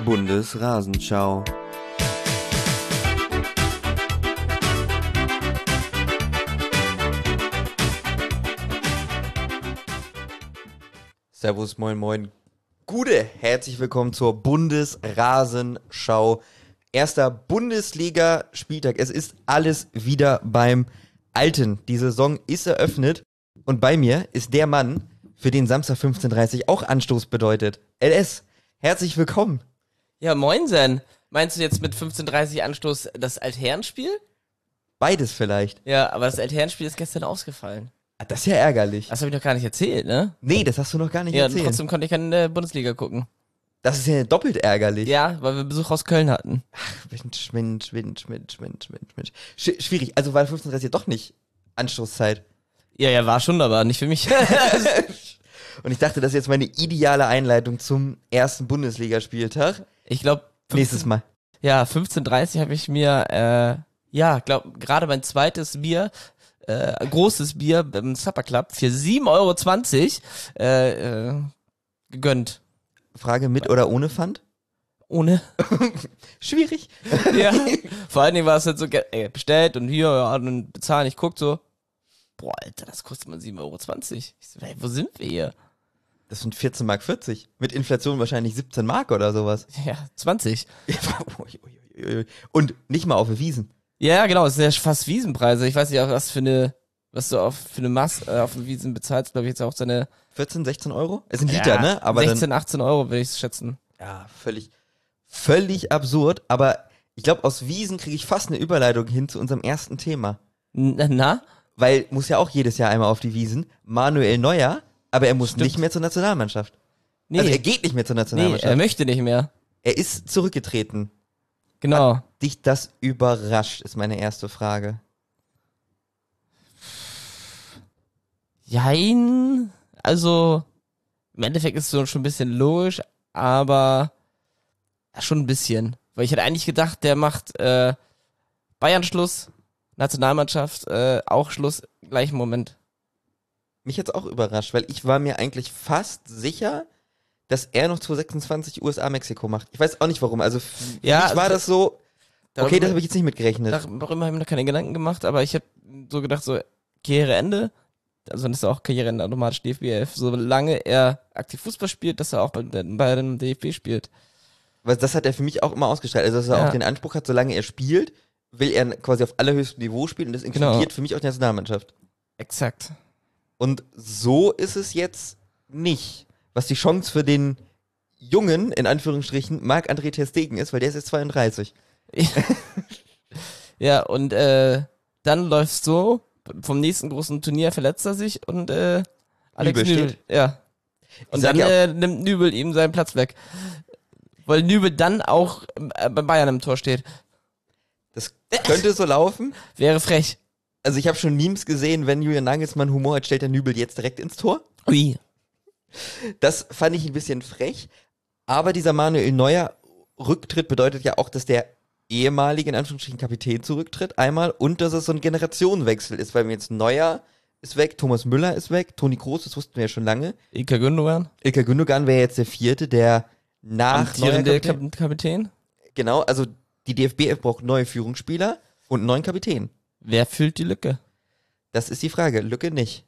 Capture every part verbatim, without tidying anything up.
Bundesrasenschau. Servus, moin, moin. Gute, herzlich willkommen zur Bundesrasenschau. Erster Bundesliga-Spieltag. Es ist alles wieder beim Alten. Die Saison ist eröffnet und bei mir ist der Mann, für den Samstag fünfzehn Uhr dreißig auch Anstoß bedeutet. L S, herzlich willkommen. Ja, moinsen. Meinst du jetzt mit fünfzehn Uhr dreißig Anstoß das Altherrenspiel? Beides vielleicht. Ja, aber das Altherrenspiel ist gestern ausgefallen. Ah, das ist ja ärgerlich. Das habe ich noch gar nicht erzählt, ne? Nee, das hast du noch gar nicht Ja, erzählt. und trotzdem konnte ich keine Bundesliga gucken. Das ist ja doppelt ärgerlich. Ja, weil wir Besuch aus Köln hatten. Mensch, Mensch, Mensch, Mensch, Mensch, Mensch, Mensch. Sch- schwierig, also war fünfzehn Uhr dreißig doch nicht Anstoßzeit. Ja, ja, war schon, aber nicht für mich. Und ich dachte, das ist jetzt meine ideale Einleitung zum ersten Bundesligaspieltag. Ich glaube, Nächstes Mal. Ja, fünfzehn Uhr dreißig habe ich mir, äh, ja, glaub, gerade mein zweites Bier, äh, großes Bier beim Supper Club für sieben Euro zwanzig äh, äh, gegönnt. Frage mit oder ohne Pfand? Ohne. Schwierig. Ja. Vor allen Dingen war es halt so, ey, bestellt und hier, ja, und bezahlen. Ich guck so, boah, Alter, das kostet mal sieben Euro zwanzig. Ich so, ey, wo sind wir hier? Das sind vierzehn Mark vierzig. Mit Inflation wahrscheinlich siebzehn Mark oder sowas. Ja, zwanzig. Und nicht mal auf der Wiesen. Ja, genau, das sind ja fast Wiesenpreise. Ich weiß nicht, was für eine, was du auf, für eine Maß äh, auf den Wiesen bezahlst, glaube ich jetzt auch seine vierzehn, sechzehn Euro? Es sind Liter, ja, ne? Aber sechzehn, dann, achtzehn Euro würde ich schätzen. ja, völlig, völlig absurd. Aber ich glaube, aus Wiesen kriege ich fast eine Überleitung hin zu unserem ersten Thema. Na? na? Weil muss ja auch jedes Jahr einmal auf die Wiesen. Manuel Neuer, aber er muss Stimmt. nicht mehr zur Nationalmannschaft. Nee, Also er geht nicht mehr zur nee, Nationalmannschaft. er möchte nicht mehr. Er ist zurückgetreten. Genau. Hat dich das überrascht, ist meine erste Frage. Jein. Also, im Endeffekt ist es so schon ein bisschen logisch, aber ja, schon ein bisschen. Weil ich hätte eigentlich gedacht, der macht äh, Bayern Schluss, Nationalmannschaft äh, auch Schluss, gleichen Moment. Mich hat's auch überrascht, weil ich war mir eigentlich fast sicher, dass er noch zwanzig sechsundzwanzig U S A Mexiko macht. Ich weiß auch nicht warum. Also für Ja, mich also war das so, okay, das darüber- habe ich jetzt nicht mitgerechnet. Darüber habe ich mir noch keine Gedanken gemacht, aber ich habe so gedacht, so Karriereende, also dann ist auch Karriereende automatisch D F B elf, solange er aktiv Fußball spielt, dass er auch bei, bei dem D F B spielt. Weil das hat er für mich auch immer ausgestrahlt. Also dass er Ja. auch den Anspruch hat, solange er spielt, will er quasi auf allerhöchstem Niveau spielen und das inkludiert Genau. für mich auch die Nationalmannschaft. Exakt. Und so ist es jetzt nicht. Was die Chance für den Jungen, in Anführungsstrichen, Marc-André ter Stegen ist, weil der ist jetzt zweiunddreißig. Ja, und äh, dann läuft's so, vom nächsten großen Turnier verletzt er sich und äh, Alex Nübel Nübel, steht. ja. Und sag dann ja auch- äh, nimmt Nübel ihm seinen Platz weg. Weil Nübel dann auch äh, bei Bayern im Tor steht. Das könnte so laufen. Wäre frech. Also ich habe schon Memes gesehen, wenn Julian Nagelsmann Humor hat, stellt der Nübel jetzt direkt ins Tor. Ui. Das fand ich ein bisschen frech. Aber dieser Manuel Neuer Rücktritt bedeutet ja auch, dass der ehemalige, in Anführungsstrichen, Kapitän zurücktritt einmal und dass es so ein Generationenwechsel ist, weil jetzt Neuer ist weg, Thomas Müller ist weg, Toni Kroos, das wussten wir ja schon lange. Ilkay Gündogan, Ilkay Gündogan wäre jetzt der vierte, der nach Neuer amtierende Kapitän, Kap Kapitän. genau, also die D F B braucht neue Führungsspieler und einen neuen Kapitän. Wer füllt die Lücke? Das ist die Frage, Lücke nicht.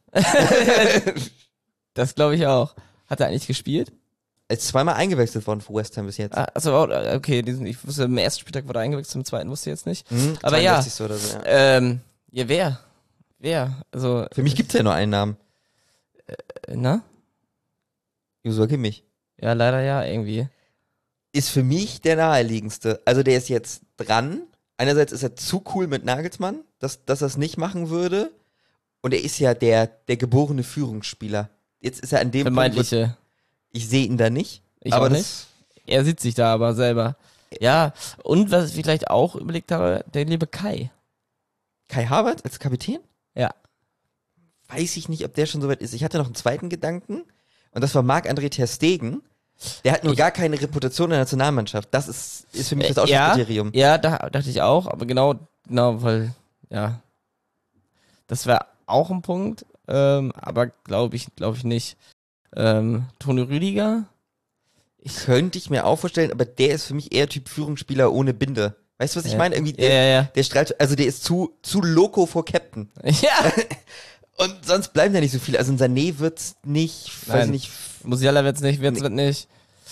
Das glaube ich auch. Hat er eigentlich gespielt? Er ist zweimal eingewechselt worden für West Ham bis jetzt. Ah, also okay, diesen, ich wusste, im ersten Spieltag wurde er eingewechselt, im zweiten wusste ich jetzt nicht. Hm, aber ja. zweiundsechzigste Oder so, ja. Ähm, ja, wer? Wer? Also, Für mich gibt's ja nur einen Namen. äh, na? Joshua Kimmich. Ja, leider ja, irgendwie. Ist für mich der naheliegendste. Also der ist jetzt dran. Einerseits ist er zu cool mit Nagelsmann, dass, dass er es nicht machen würde. Und er ist ja der, der geborene Führungsspieler. Jetzt ist er an dem Punkt, wo Vermeintliche. ich sehe ihn da nicht. Ich aber auch das, nicht. Er sieht sich da aber selber. Ja, und was ich vielleicht auch überlegt habe, der liebe Kai. Kai Havertz als Kapitän? Ja. Weiß ich nicht, ob der schon soweit ist. Ich hatte noch einen zweiten Gedanken. Und das war Marc-André ter Stegen. Der hat nur Ich- gar keine Reputation in der Nationalmannschaft. Das ist, ist für mich das Äh, ja, Ausschlusskriterium. ja, da dachte ich auch, aber genau, genau, weil, ja, das wäre auch ein Punkt, ähm, aber glaube ich, glaube ich nicht. Ähm, Toni Rüdiger, könnte ich mir auch vorstellen, aber der ist für mich eher Typ Führungsspieler ohne Binde. Weißt du, was ich Ja. meine? Irgendwie Ja, der, ja, ja. der strahlt, also der ist zu, zu loco vor Captain. Ja. Und sonst bleiben da nicht so viele. Also in Sané wird's nicht, weiß Nein. ich nicht. Musiala wird's nicht, Wirtz Nee. wird nicht.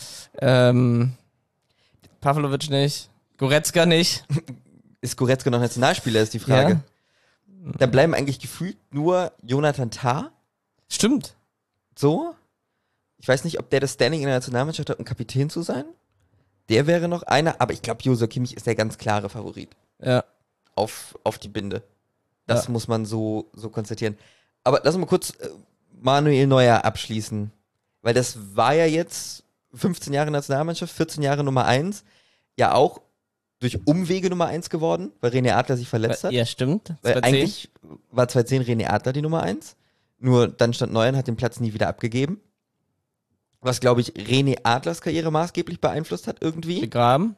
Ähm, Pavlovic nicht. Goretzka nicht. Ist Goretzka noch Nationalspieler, ist die Frage. Da bleiben eigentlich gefühlt nur Jonathan Tah. Stimmt. So. Ich weiß nicht, ob der das Standing in der Nationalmannschaft hat, um Kapitän zu sein. Der wäre noch einer, aber ich glaube, Joshua Kimmich ist der ganz klare Favorit Ja. auf, auf die Binde. Das Ja. muss man so, so konstatieren. Aber lass uns mal kurz äh, Manuel Neuer abschließen. Weil das war ja jetzt fünfzehn Jahre Nationalmannschaft, vierzehn Jahre Nummer eins. Ja auch durch Umwege Nummer eins geworden, weil René Adler sich verletzt hat. Ja, stimmt. Weil zweitausendzehn. eigentlich war zweitausendzehn René Adler die Nummer eins. Nur dann stand Neuer und hat den Platz nie wieder abgegeben. Was, glaube ich, René Adlers Karriere maßgeblich beeinflusst hat irgendwie. Begraben.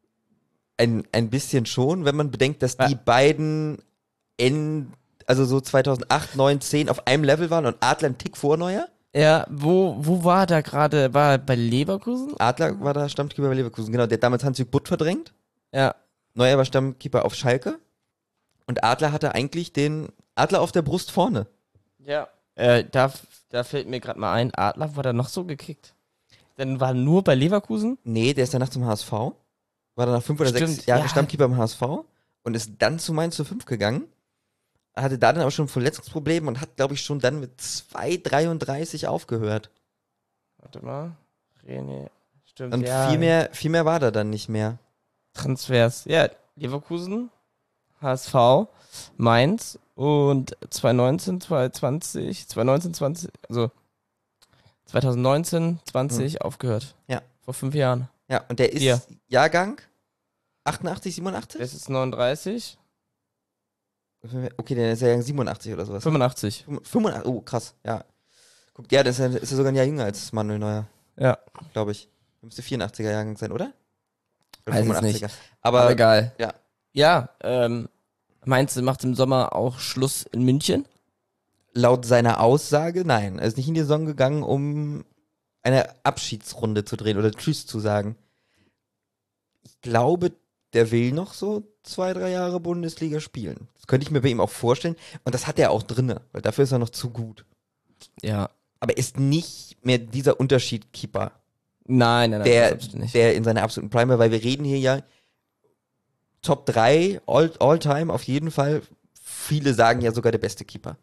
Ein, ein bisschen schon, wenn man bedenkt, dass Ja. die beiden in, also so zweitausendacht, neun, zehn auf einem Level waren und Adler einen Tick vor Neuer. Ja, wo, wo war da gerade? War er bei Leverkusen? Adler war da Stammkeeper bei Leverkusen, genau. Der hat damals Hans-Jürgen Butt verdrängt. Ja. Neuer war Stammkeeper auf Schalke. Und Adler hatte eigentlich den Adler auf der Brust vorne. Ja. Äh, da, da fällt mir gerade mal ein, Adler war da noch so gekickt. Dann war er nur bei Leverkusen. Nee, der ist danach zum H S V. War danach fünf oder Stimmt, sechs Jahre ja. Stammkeeper im H S V und ist dann zu Mainz zu fünf gegangen. Hatte da dann aber schon Verletzungsprobleme und hat, glaube ich, schon dann mit zwei dreiunddreißig aufgehört. Warte mal. René. Stimmt. Und ja. viel mehr, viel mehr war da dann nicht mehr. Transfers. Ja, Leverkusen, H S V, Mainz und zweitausendneunzehn, zweitausendzwanzig, zweitausendneunzehn, zwanzig, also zweitausendneunzehn, zwanzig aufgehört. Ja. Vor fünf Jahren. Ja, und der ist Hier. Jahrgang achtundachtzig, siebenundachtzig? Das ist neununddreißig, Okay, der ist Jahrgang siebenundachtzig oder sowas. fünfundachtzig. fünfundachtzig, oh krass, ja. Guck, ja, das ist ja, ist ja sogar ein Jahr jünger als Manuel Neuer, Ja. glaube ich. Müsste vierundachtziger Jahrgang sein, oder? Oder Weiß es fünfundachtziger. nicht. Aber, Aber egal. ja. Ja, ähm, Mainz macht im Sommer auch Schluss in München. laut seiner Aussage, nein, er ist nicht in die Saison gegangen, um eine Abschiedsrunde zu drehen oder Tschüss zu sagen. Ich glaube, der will noch so zwei, drei Jahre Bundesliga spielen. Das könnte ich mir bei ihm auch vorstellen. Und das hat er auch drinne, weil dafür ist er noch zu gut. Ja. Aber er ist nicht mehr dieser Unterschied-Keeper, Nein, nein, nein, der, das absolut nicht. der in seiner absoluten Prime war, weil wir reden hier ja Top drei, all, all time auf jeden Fall. Viele sagen ja sogar der beste Keeper.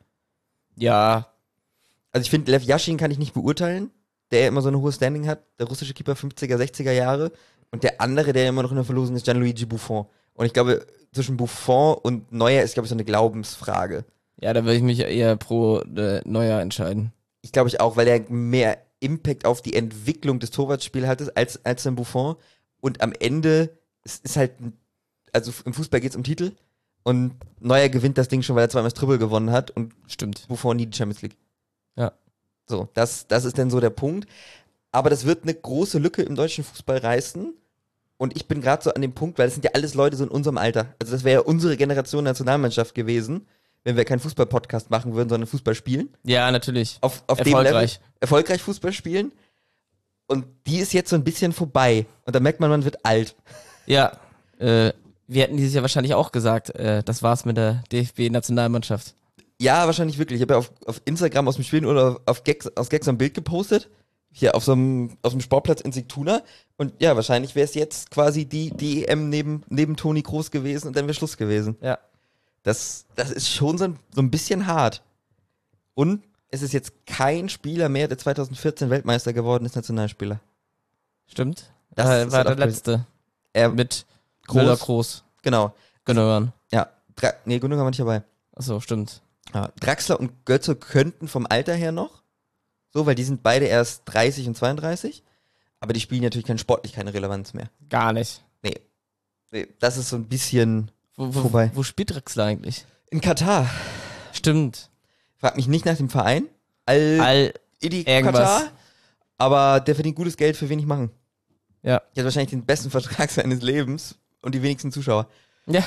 Ja, Also ich finde, Lev Yashin kann ich nicht beurteilen, der immer so eine hohe Standing hat, der russische Keeper fünfziger, sechziger Jahre. Und der andere, der immer noch in der Verlosung ist, Gianluigi Buffon. Und ich glaube, zwischen Buffon und Neuer ist, glaube ich, so eine Glaubensfrage. ja, da würde ich mich eher pro äh, Neuer entscheiden. Ich glaube ich auch, weil er mehr Impact auf die Entwicklung des Torwartspiels hat als, als ein Buffon. Und am Ende ist, ist halt, ein- also im Fußball geht es um Titel. Und Neuer gewinnt das Ding schon, weil er zweimal das Triple gewonnen hat und Stimmt. Buffon nie die Champions League. Ja. So, das, das ist dann so der Punkt. Aber das wird eine große Lücke im deutschen Fußball reißen. Und ich bin gerade so an dem Punkt, weil das sind ja alles Leute so in unserem Alter. Also das wäre ja unsere Generation Nationalmannschaft gewesen, wenn wir keinen Fußball-Podcast machen würden, sondern Fußball spielen. Ja, natürlich. Auf, auf dem Erfolgreich. Level erfolgreich Fußball spielen. Und die ist jetzt so ein bisschen vorbei. Und da merkt man, man wird alt. Ja, äh, wir hätten dieses Jahr wahrscheinlich auch gesagt, äh, das war's mit der D F B-Nationalmannschaft. Ja, wahrscheinlich wirklich. Ich habe ja auf, auf Instagram aus dem Spielen oder auf Gags, aus Gags so ein Bild gepostet. Hier auf so einem, auf dem Sportplatz in Sigtuna. Und ja, wahrscheinlich wäre es jetzt quasi die, die E M neben, neben Toni Kroos gewesen und dann wäre Schluss gewesen. Ja. Das, das ist schon so ein, so ein bisschen hart. Und es ist jetzt kein Spieler mehr, der zweitausendvierzehn Weltmeister geworden ist, Nationalspieler. Stimmt. Das Das ist war halt der auch crazy. letzte. Er, Mit Groß. Müller Groß. genau. Gündogan. Ja. Dra nee, Gundogan war nicht dabei. Achso, stimmt. Ja, Draxler und Götze könnten vom Alter her noch. So, weil die sind beide erst dreißig und zweiunddreißig. Aber die spielen natürlich kein sportlich keine Relevanz mehr. Gar nicht. Nee. nee. Das ist so ein bisschen Wo, wo, vorbei. wo spielt Drexler eigentlich? In Katar. Stimmt. Frag mich nicht nach dem Verein. Al, All, Idi irgendwas. Katar. Aber der verdient gutes Geld für wenig machen. ja. Der hat wahrscheinlich den besten Vertrag seines Lebens und die wenigsten Zuschauer. Ja.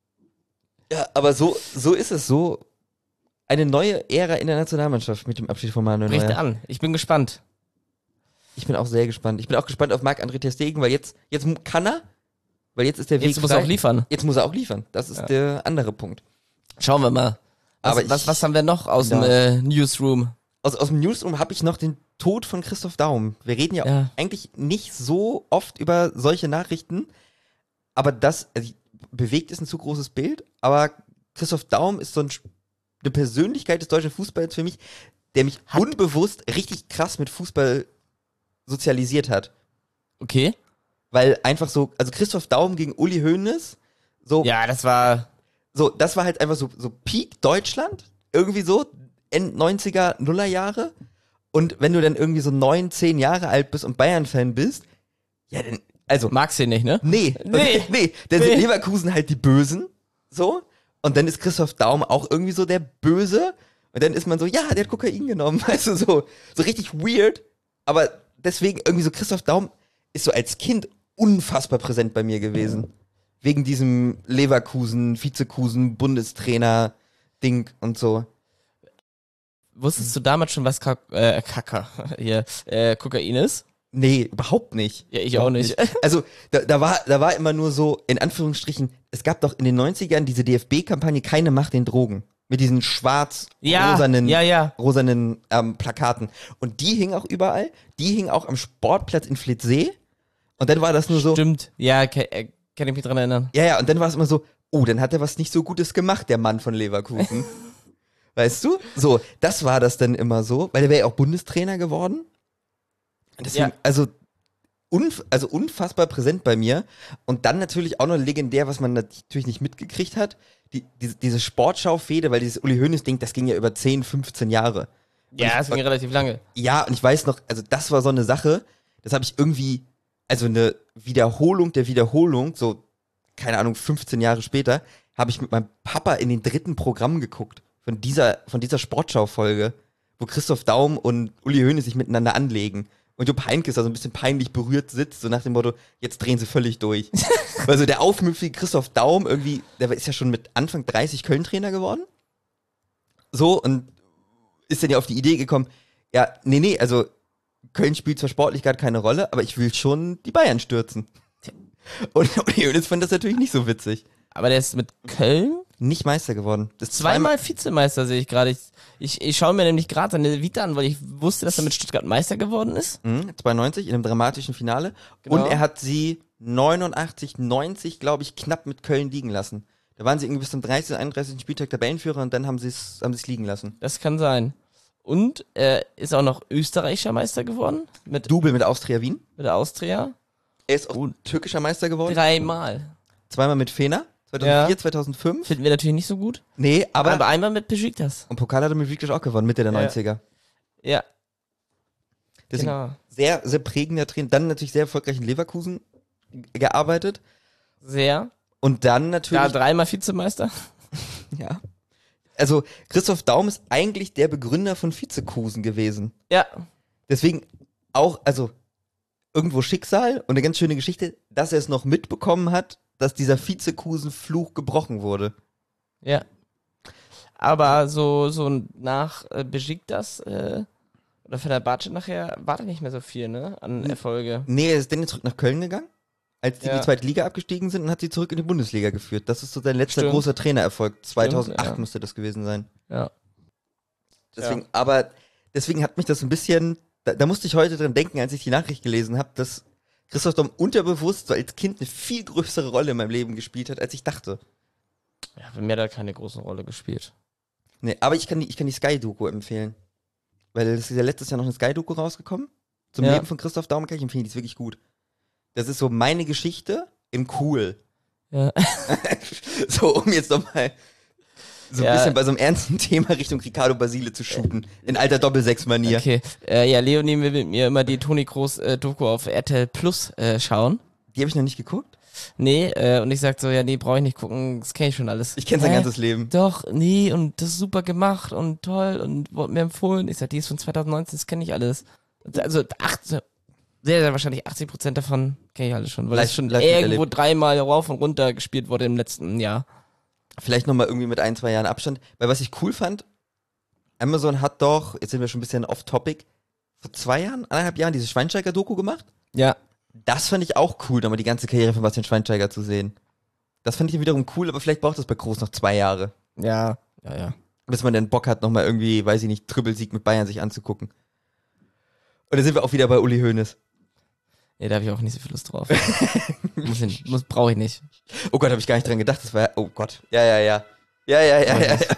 Ja, aber so, so ist es. So eine neue Ära in der Nationalmannschaft mit dem Abschied von Manuel Bricht Neuer. an. Ich bin gespannt. Ich bin auch sehr gespannt. Ich bin auch gespannt auf Marc-André ter Stegen, weil jetzt, jetzt kann er, weil jetzt ist der Weg Jetzt muss frei. er auch liefern. Jetzt muss er auch liefern. Das ist Ja. der andere Punkt. Schauen wir mal. Was, Aber was, ich- was haben wir noch aus dem Ja. äh, Newsroom? Aus, aus dem Newsroom habe ich noch den Tod von Christoph Daum. Wir reden ja, Ja. eigentlich nicht so oft über solche Nachrichten, aber das also, bewegt ist ein zu großes Bild, aber Christoph Daum ist so ein, eine Persönlichkeit des deutschen Fußballs für mich, der mich Hat- unbewusst richtig krass mit Fußball sozialisiert hat. Okay. Weil einfach so, also Christoph Daum gegen Uli Hoeneß, so, Ja, das war. so, das war halt einfach so, so Peak Deutschland, irgendwie so, End neunziger, Nuller Jahre. Und wenn du dann irgendwie so neun, zehn Jahre alt bist und Bayern-Fan bist, ja, dann, also, Magst du ihn nicht, ne? nee, Nee. nee, dann Nee. sind Leverkusen halt die Bösen, so. Und dann ist Christoph Daum auch irgendwie so der Böse. Und dann ist man so, ja, der hat Kokain genommen, weißt du, so, so richtig weird. Aber deswegen irgendwie so, Christoph Daum ist so als Kind unfassbar präsent bei mir gewesen. Wegen diesem Leverkusen, Vizekusen, Bundestrainer-Ding und so. Wusstest du damals schon, was Kak äh, Kacker, hier, äh, Kokain ist? Nee, überhaupt nicht. Ja, ich auch nicht. Also, da, da, war, da war immer nur so, in Anführungsstrichen, es gab doch in den neunzigern diese D F B-Kampagne Keine Macht den Drogen. Mit diesen schwarz-rosanen Ja, ja, ja. rosanen, ähm, Plakaten. Und die hingen auch überall. Die hingen auch am Sportplatz in Flitzsee. Und dann war das nur so, Stimmt. Ja, ke äh, kann ich mich dran erinnern. ja, ja, und dann war es immer so, oh, dann hat er was nicht so Gutes gemacht, der Mann von Leverkusen. Weißt du? So, das war das dann immer so, weil der wäre ja auch Bundestrainer geworden. Deswegen, Ja. also, unf also unfassbar präsent bei mir. Und dann natürlich auch noch legendär, was man natürlich nicht mitgekriegt hat, die, diese, diese Sportschau-Fehde, weil dieses Uli Hoeneß-Ding, das ging ja über zehn, fünfzehn Jahre. Ja, das ging relativ lange. Ja, und ich weiß noch, also das war so eine Sache, das habe ich irgendwie, also eine Wiederholung der Wiederholung, so, keine Ahnung, fünfzehn Jahre später, habe ich mit meinem Papa in den dritten Programm geguckt, von dieser, von dieser Sportschau-Folge, wo Christoph Daum und Uli Hoeneß sich miteinander anlegen. Und Jupp Heynckes da so ein bisschen peinlich berührt sitzt, so nach dem Motto, jetzt drehen sie völlig durch. Weil so der aufmüpfige Christoph Daum irgendwie, der ist ja schon mit Anfang dreißig Köln-Trainer geworden. So, und ist dann ja auf die Idee gekommen, ja, nee, nee, also Köln spielt zwar sportlich gerade keine Rolle, aber ich will schon die Bayern stürzen. Und Uli Hoeneß fand das natürlich nicht so witzig. Aber der ist mit Köln Nicht Meister geworden. Das ist zweimal Vizemeister, sehe ich gerade. Ich, ich, ich schaue mir nämlich gerade seine Vita an, weil ich wusste, dass er mit Stuttgart Meister geworden ist. Mhm, zweiundneunzig in einem dramatischen Finale. Genau. Und er hat sie neunundachtzig, neunzig, glaube ich, knapp mit Köln liegen lassen. Da waren sie irgendwie bis zum dreißigsten, einunddreißigsten Spieltag Tabellenführer und dann haben sie es haben sie's liegen lassen. Das kann sein. Und er ist auch noch österreichischer Meister geworden mit, Double mit Austria Wien. mit der Austria. Er ist auch Und türkischer Meister geworden. dreimal. Zweimal mit Fener. zweitausendvier, Ja. zweitausendfünf. Finden wir natürlich nicht so gut. Nee, aber, Aber, einmal mit Besiktas. und Pokal hat er mit Viktor auch gewonnen, Mitte der Ja. neunziger. Ja, Deswegen genau. sehr, sehr prägender Trainer. Dann natürlich sehr erfolgreich in Leverkusen gearbeitet. Sehr. Und dann Ja, natürlich, dreimal Vizemeister. ja. Also Christoph Daum ist eigentlich der Begründer von Vizekusen gewesen. Ja. Deswegen auch, also irgendwo Schicksal und eine ganz schöne Geschichte, dass er es noch mitbekommen hat, dass dieser Vizekusen-Fluch gebrochen wurde. Ja. Aber so, so nach äh, Besiktas äh, oder Fenerbahce nachher war da nicht mehr so viel, ne? An Erfolge. Nee, er ist dann jetzt zurück nach Köln gegangen, als die in Ja. die zweite Liga abgestiegen sind und hat sie zurück in die Bundesliga geführt. Das ist so sein letzter Stimmt. großer Trainererfolg. zweitausendacht ja. müsste das gewesen sein. Ja. Deswegen, aber deswegen hat mich das ein bisschen, da, da musste ich heute dran denken, als ich die Nachricht gelesen habe, dass Christoph Daum unterbewusst so als Kind eine viel größere Rolle in meinem Leben gespielt hat, als ich dachte. Ja, bei mir hat er keine große Rolle gespielt. Nee, aber ich kann die, ich kann die Sky-Doku empfehlen. Weil es ist ja letztes Jahr noch eine Sky-Doku rausgekommen. Zum Ja. Leben von Christoph Daum kann ich empfehlen, die ist wirklich gut. Das ist so meine Geschichte im Cool. Ja. So, um jetzt nochmal so ein Ja. bisschen bei so einem ernsten Thema Richtung Ricardo Basile zu shooten. In alter Doppelsechs-Manier. Okay. Äh, ja, Leonie will mit mir immer die Toni Kroos äh, Doku auf R T L Plus äh, schauen. Die habe ich noch nicht geguckt. Nee, äh, und ich sag so, ja, nee, brauche ich nicht gucken, das kenne ich schon alles. Ich kenne sein Hä? ganzes Leben. Doch, nee, und das ist super gemacht und toll und wurde mir empfohlen. Ich sag, die ist von zweitausendneunzehn, das kenne ich alles. Also acht, sehr, sehr wahrscheinlich achtzig Prozent davon kenne ich alles schon, weil Live- das schon live irgendwo miterlebt. dreimal rauf und runter gespielt wurde im letzten Jahr. Vielleicht nochmal irgendwie mit ein, zwei Jahren Abstand. Weil was ich cool fand, Amazon hat doch, jetzt sind wir schon ein bisschen off-topic, vor zwei Jahren, anderthalb Jahren diese Schweinsteiger-Doku gemacht. Ja. Das fand ich auch cool, nochmal die ganze Karriere von Bastian Schweinsteiger zu sehen. Das fand ich wiederum cool, aber vielleicht braucht das bei Groß noch zwei Jahre. Ja, ja, ja. Bis man dann Bock hat, nochmal irgendwie, weiß ich nicht, Trippelsieg mit Bayern sich anzugucken. Und dann sind wir auch wieder bei Uli Hoeneß. Nee, da habe ich auch nicht so viel Lust drauf. muss ich, muss, brauche ich nicht. Oh Gott, habe ich gar nicht dran gedacht. Das war, oh Gott. Ja, ja, ja. Ja, ja, ja, ja. Ja,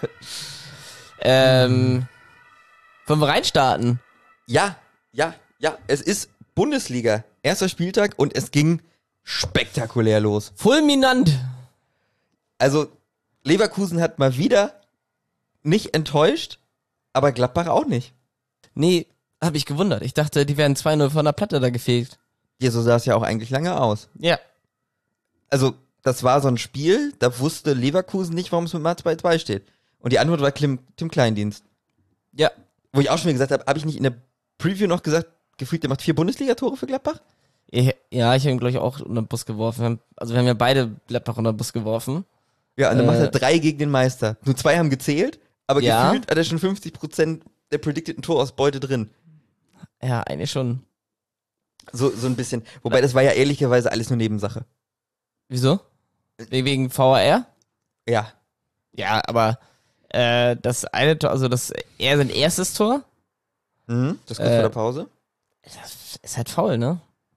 ähm, wollen wir reinstarten? ja, ja, ja. Es ist Bundesliga. Erster Spieltag und es ging spektakulär los. Fulminant. Also, Leverkusen hat mal wieder nicht enttäuscht, aber Gladbach auch nicht. Nee, habe ich gewundert. Ich dachte, die werden zwei null von der Platte da gefegt. Ja, so sah es ja auch eigentlich lange aus. Ja. Also, das war so ein Spiel, da wusste Leverkusen nicht, warum es mit Mats bei zwei steht. Und die Antwort war Tim, Tim Kleindienst. Ja. Wo ich auch schon mal gesagt habe, habe ich nicht in der Preview noch gesagt, gefühlt, der macht vier Bundesliga-Tore für Gladbach? Ich, ja, ich habe ihn, glaube ich, auch unter den Bus geworfen. Wir haben, also wir haben ja beide Gladbach unter den Bus geworfen. Ja, und dann Äh, macht er drei gegen den Meister. Nur zwei haben gezählt, aber Ja. gefühlt hat er schon fünfzig Prozent der predicteden Torausbeute drin. Ja, eigentlich schon. So, so ein bisschen. Wobei, das war ja ehrlicherweise alles nur Nebensache. Wieso? We- Wegen V A R? Ja. Ja, aber äh, das eine Tor, also das er sein erstes Tor, Mhm. Das kurz Äh, vor der Pause. das ist halt faul, ne?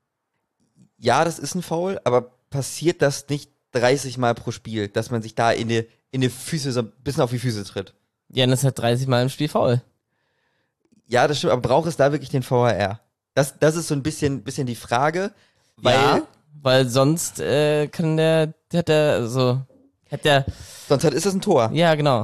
Ja, das ist ein Foul, aber passiert das nicht dreißig Mal pro Spiel, dass man sich da in die, in die Füße, so ein bisschen auf die Füße tritt? Ja, das ist halt dreißig Mal im Spiel faul. Ja, das stimmt, aber braucht es da wirklich den V A R? Das, das ist so ein bisschen, bisschen die Frage, weil ja, weil sonst äh, kann der, der hat der, also, hat der, sonst hat, ist das ein Tor. ja, genau.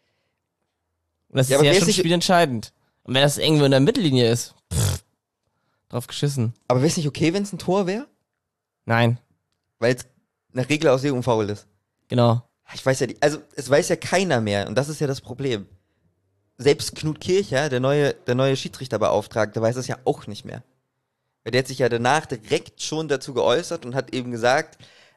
Und das Ja, ist aber ja wer schon ist nicht- spielentscheidend. Und wenn das irgendwo in der Mittellinie ist, pff, drauf geschissen. Aber wäre es nicht okay, wenn es ein Tor wäre? Nein, Weil es nach Regelauslegung faul ist. genau. Ich weiß ja nicht, also es weiß ja keiner mehr und das ist ja das Problem. Selbst Knut Kircher, der neue, der neue Schiedsrichterbeauftragte, weiß es ja auch nicht mehr. Weil der hat sich ja danach direkt schon dazu geäußert und hat eben gesagt,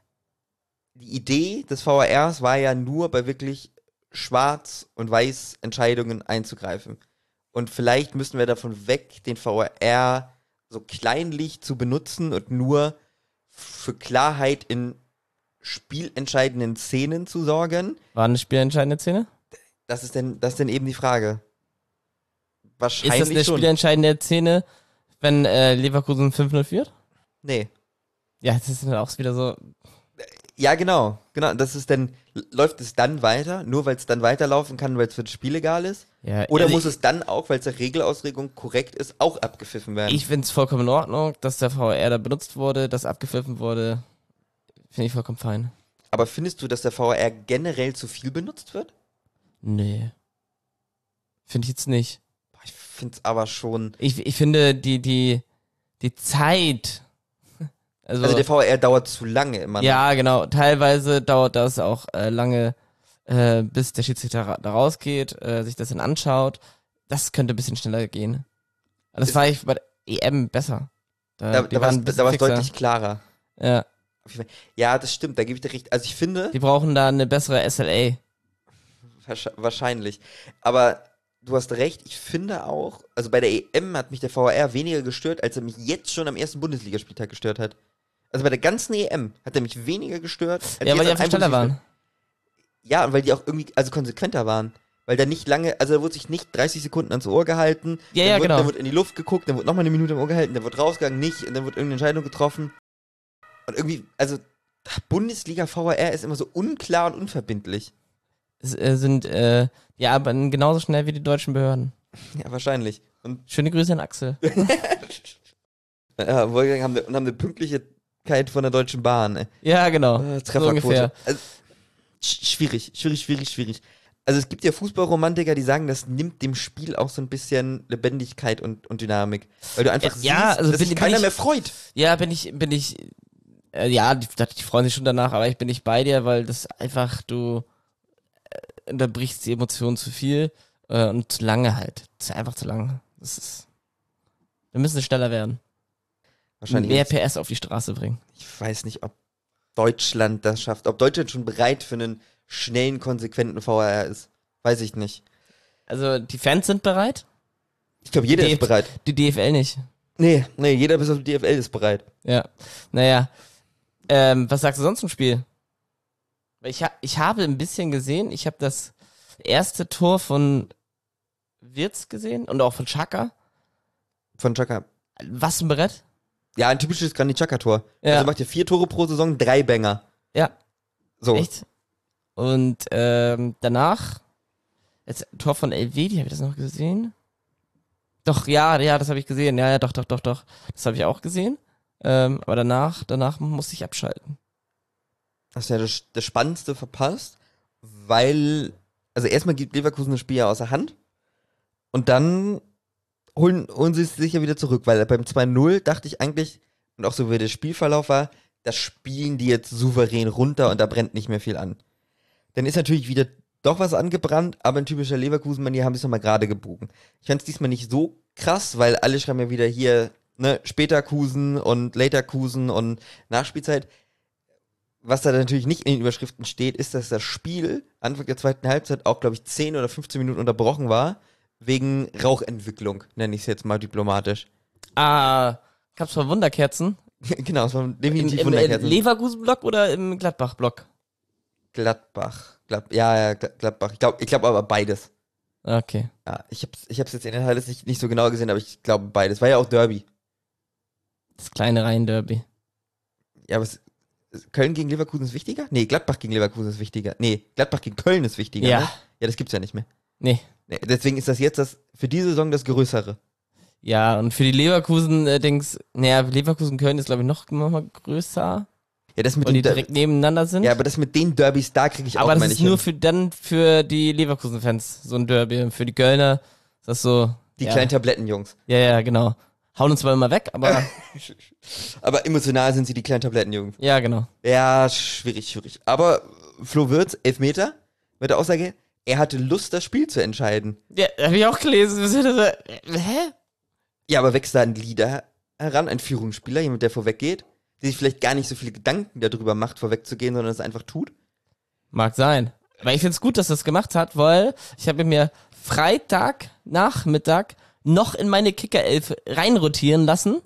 die Idee des V A Rs war ja nur bei wirklich Schwarz- und Weiß-Entscheidungen einzugreifen. Und vielleicht müssen wir davon weg, den V A R so kleinlich zu benutzen und nur für Klarheit in spielentscheidenden Szenen zu sorgen. War eine spielentscheidende Szene? Das ist denn, das ist denn eben die Frage. Wahrscheinlich Ist das eine schon. spielentscheidende Szene, wenn äh, Leverkusen fünf null führt? Nee. Ja, das ist dann auch wieder so. Ja, genau. Genau. Das ist dann, läuft es dann weiter, nur weil es dann weiterlaufen kann, weil es für das Spiel egal ist? Ja, Oder also muss es dann auch, weil es der Regelauslegung korrekt ist, auch abgepfiffen werden? Ich finde es vollkommen in Ordnung, dass der V A R da benutzt wurde, dass abgepfiffen wurde. Finde ich vollkommen fein. Aber findest du, dass der V A R generell zu viel benutzt wird? Nee. Finde ich jetzt nicht. Boah, ich finde es aber schon. Ich, ich finde, die, die, die Zeit. Also, Also der V A R dauert zu lange immer. noch. ja, genau. Teilweise dauert das auch äh, lange, äh, bis der Schiedsrichter ra- da rausgeht, äh, sich das dann anschaut. Das könnte ein bisschen schneller gehen. Aber das Ist- war ich bei der E M besser. Da, Da, die da war waren es ein bisschen fixer. deutlich klarer. Ja, Ja, das stimmt, da gebe ich dir recht. Also ich finde, die brauchen da eine bessere S L A. Wahrsch- wahrscheinlich. Aber du hast recht, ich finde auch, also bei der E M hat mich der V A R weniger gestört, als er mich jetzt schon am ersten Bundesligaspieltag gestört hat. Also bei der ganzen E M hat er mich weniger gestört, als Ja, jetzt weil die an einfach einem schneller Bundesliga- waren. Ja, und weil die auch irgendwie, also konsequenter waren. Weil da nicht lange, also da wurde sich nicht dreißig Sekunden ans Ohr gehalten. Ja, dann ja, wurde, genau. Dann wurde in die Luft geguckt, dann wurde nochmal eine Minute im Ohr gehalten, dann wurde rausgegangen, nicht, und dann wurde irgendeine Entscheidung getroffen. Und irgendwie, also Bundesliga-V A R ist immer so unklar und unverbindlich. Es äh, sind, äh, die arbeiten genauso schnell wie die deutschen Behörden. Ja, wahrscheinlich. Und Schöne Grüße an Axel. ja, Wolfgang haben wir, und haben eine Pünktlichkeit von der Deutschen Bahn. Ey. Ja, genau. Äh, so Trefferquote. ungefähr. Also, sch- schwierig, schwierig, schwierig, schwierig. Also es gibt ja Fußballromantiker, die sagen, das nimmt dem Spiel auch so ein bisschen Lebendigkeit und, und Dynamik. Weil du einfach Ja, siehst, also dass bin- sich bin keiner ich- mehr freut. Ja, bin ich, bin ich, äh, ja, die, die freuen sich schon danach, aber ich bin nicht bei dir, weil das einfach, du äh, unterbrichst die Emotionen zu viel äh, und zu lange halt. Das ist einfach zu lang. Das ist, wir müssen schneller werden. Wahrscheinlich. Mehr ist- P S auf die Straße bringen. Ich weiß nicht, ob Deutschland das schafft. Ob Deutschland schon bereit für einen schnellen, konsequenten V A R ist. Weiß ich nicht. Also die Fans sind bereit. Ich glaube, jeder Die ist bereit. Die D F L nicht. Nee, nee, jeder bis auf die D F L ist bereit. Ja, naja. Ähm, was sagst du sonst zum Spiel? Ich, ha- ich habe ein bisschen gesehen, ich habe das erste Tor von Wirtz gesehen und auch von Xhaka. Von Chaka. Was ein Brett? Ja, ein typisches Granit Xhaka-Tor. Ja. Also macht ihr vier Tore pro Saison, drei Banger. Ja, So. echt. Und ähm, danach, jetzt Tor von Elvedi, habe ich das noch gesehen? Doch, ja, ja, das habe ich gesehen. Ja, ja, doch, doch, doch, doch. Das habe ich auch gesehen. Ähm, aber danach, danach musste ich abschalten. Hast du ja das, das Spannendste verpasst, weil, also erstmal gibt Leverkusen das Spiel ja außer Hand und dann holen, holen sie es sicher wieder zurück, weil beim zwei null dachte ich eigentlich, und auch so wie der Spielverlauf war, das spielen die jetzt souverän runter und da brennt nicht mehr viel an. Dann ist natürlich wieder doch was angebrannt, aber ein typischer Leverkusen-Manier haben sie es nochmal gerade gebogen. Ich fand es diesmal nicht so krass, weil alle schreiben ja wieder hier, ne, Späterkusen und Laterkusen und Nachspielzeit. Was da natürlich nicht in den Überschriften steht, ist, dass das Spiel Anfang der zweiten Halbzeit auch, glaube ich, zehn oder fünfzehn Minuten unterbrochen war, wegen Rauchentwicklung, nenne ich es jetzt mal diplomatisch. Ah, gab's mal Wunderkerzen? Genau, es war Im, definitiv im, im Wunderkerzen. Leverkusen-Block oder im Gladbach-Block? Gladbach. Glad, ja, ja, Gla- Gladbach. Ich glaube ich glaub aber beides. Okay. Ja, ich hab's, ich hab's jetzt in den Highlights nicht, nicht so genau gesehen, aber ich glaube beides. War ja auch Derby. Das kleine Rhein-Derby. Ja, aber es, Köln gegen Leverkusen ist wichtiger? Nee, Gladbach gegen Leverkusen ist wichtiger. Nee, Gladbach gegen Köln ist wichtiger, Ja. ne? Ja, das gibt's ja nicht mehr. Nee. Nee, deswegen ist das jetzt das, für diese Saison das Größere. Ja, und für die Leverkusen-Dings, naja, Leverkusen-Köln ist, glaube ich, noch, noch mal größer, Ja, das mit weil den die Der- direkt nebeneinander sind. ja, aber das mit den Derbys, da kriege ich auch aber das immer ist nicht nur hin. für dann für die Leverkusen-Fans so ein Derby. Für die Kölner ist das so. Die ja. kleinen Tablettenjungs. Ja, ja, genau. Hauen uns zwar immer weg, aber Aber emotional sind sie die kleinen Tablettenjungs. ja, genau. Ja, schwierig, schwierig. Aber Flo Wirtz, Elfmeter, mit der Aussage, er hatte Lust, das Spiel zu entscheiden. Ja, habe ich auch gelesen. Hä? Ja, aber wächst da ein Leader heran, ein Führungsspieler, jemand, der vorweggeht, der sich vielleicht gar nicht so viele Gedanken darüber macht, vorwegzugehen, sondern es einfach tut? Mag sein. Aber ich find's gut, dass das gemacht hat, weil ich habe mir Freitag Nachmittag noch in meine Kicker-Elf reinrotieren lassen.